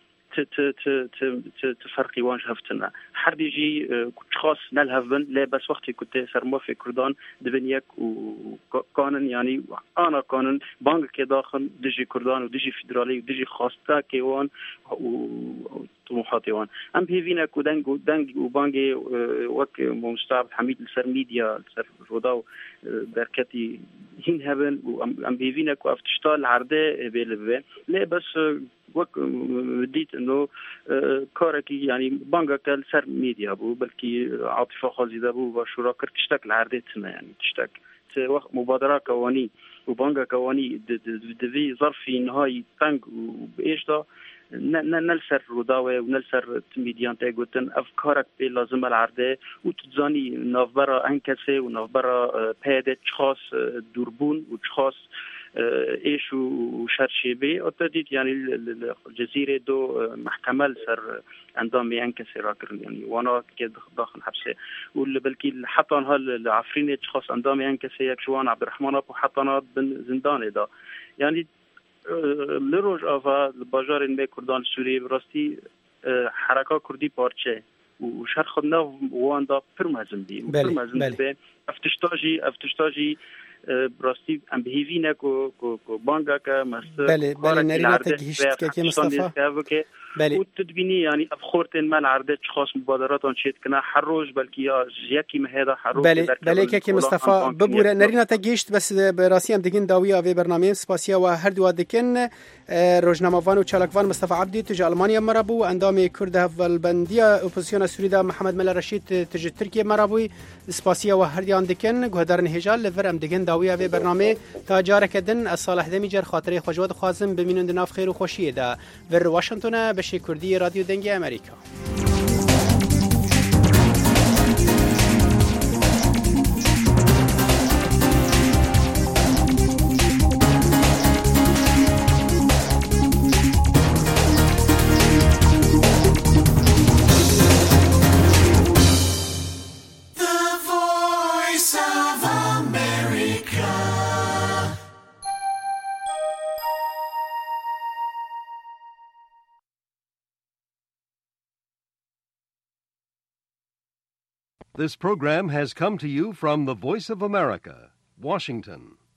تفرقي وان شفتنا حرب يجي كنت خاص نلهفن لا بس وقت كنت سرما في كردان دبنيك وكانن يعني انا كانن بانك كداخل دجي كردان ودجي فيدرالي ودجي خاصتا كيوان وطموحاتي وان ام بيفينا كودنج وبانجي وك مستعب حميد السر ميديا السر رودا بركتي هين هبن وام بيفينا كو افتشتال عرده بيلبه لا بس وك بديت انه كاركي يعني بانجا السر ميديا بو بلكي عاطفه خازيده بو وشورا كرتشتك العردتنا يعني تشتك مبادره كواني وبانجا كواني دفي ظرفي نهاية تانج وبايش دا نلسر روداوي ونلسر ميديان تاغوتن افكارك بي لازم العرده وتزاني نافبرا انكسي ونافبرا بيدت خاص دوربون وخاص ايش وشرشيبي اتديت يعني الجزيره دو محكمه سر اندامي انكسي راكر يعني وانا كده داخل حبسه واللي بلكي حتى هالعفرين خاص اندامي انكسي يكشوان عبد الرحمن ابو حطنا بن زندان دا يعني لروج آفا الباجار این کردان سوریه براستی حرکات کردی پارچه و شهر خود نو واندا پرمازم بی پرمازم بی افتشتاجی براستی ام بهیوی نکو بانگا که مستر بله نرینا تگهشت که مصطفى بله وتدبيني يعني افخورتن مال عرضت خاص مبادراتون شيت كنا حروج بلكي يا جيكي مهدا حروج بله كي مصطفى ببوره نرينا تگهشت بس براسي ام دگين داويا في برنامج سپاسيا و هر دو دكن روزنامه‌وان و چالکوان مصطفى عبدي تج المانيا مرابو اندام كرد هفلبنديا اپوزيسيون سوريدا محمد ملا رشيد تج تركيا مرابو سپاسيا و هر ديان دكن گهدارن هجال لفر ام دگين داويا في برنامج تا جاركدن الصالح دميجر خاطري خوشواد خوازم بمينون دناف خير و خوشيه دا ور واشنطن بشي كردي راديو دنگي امريكا This program has come to you from the Voice of America, Washington.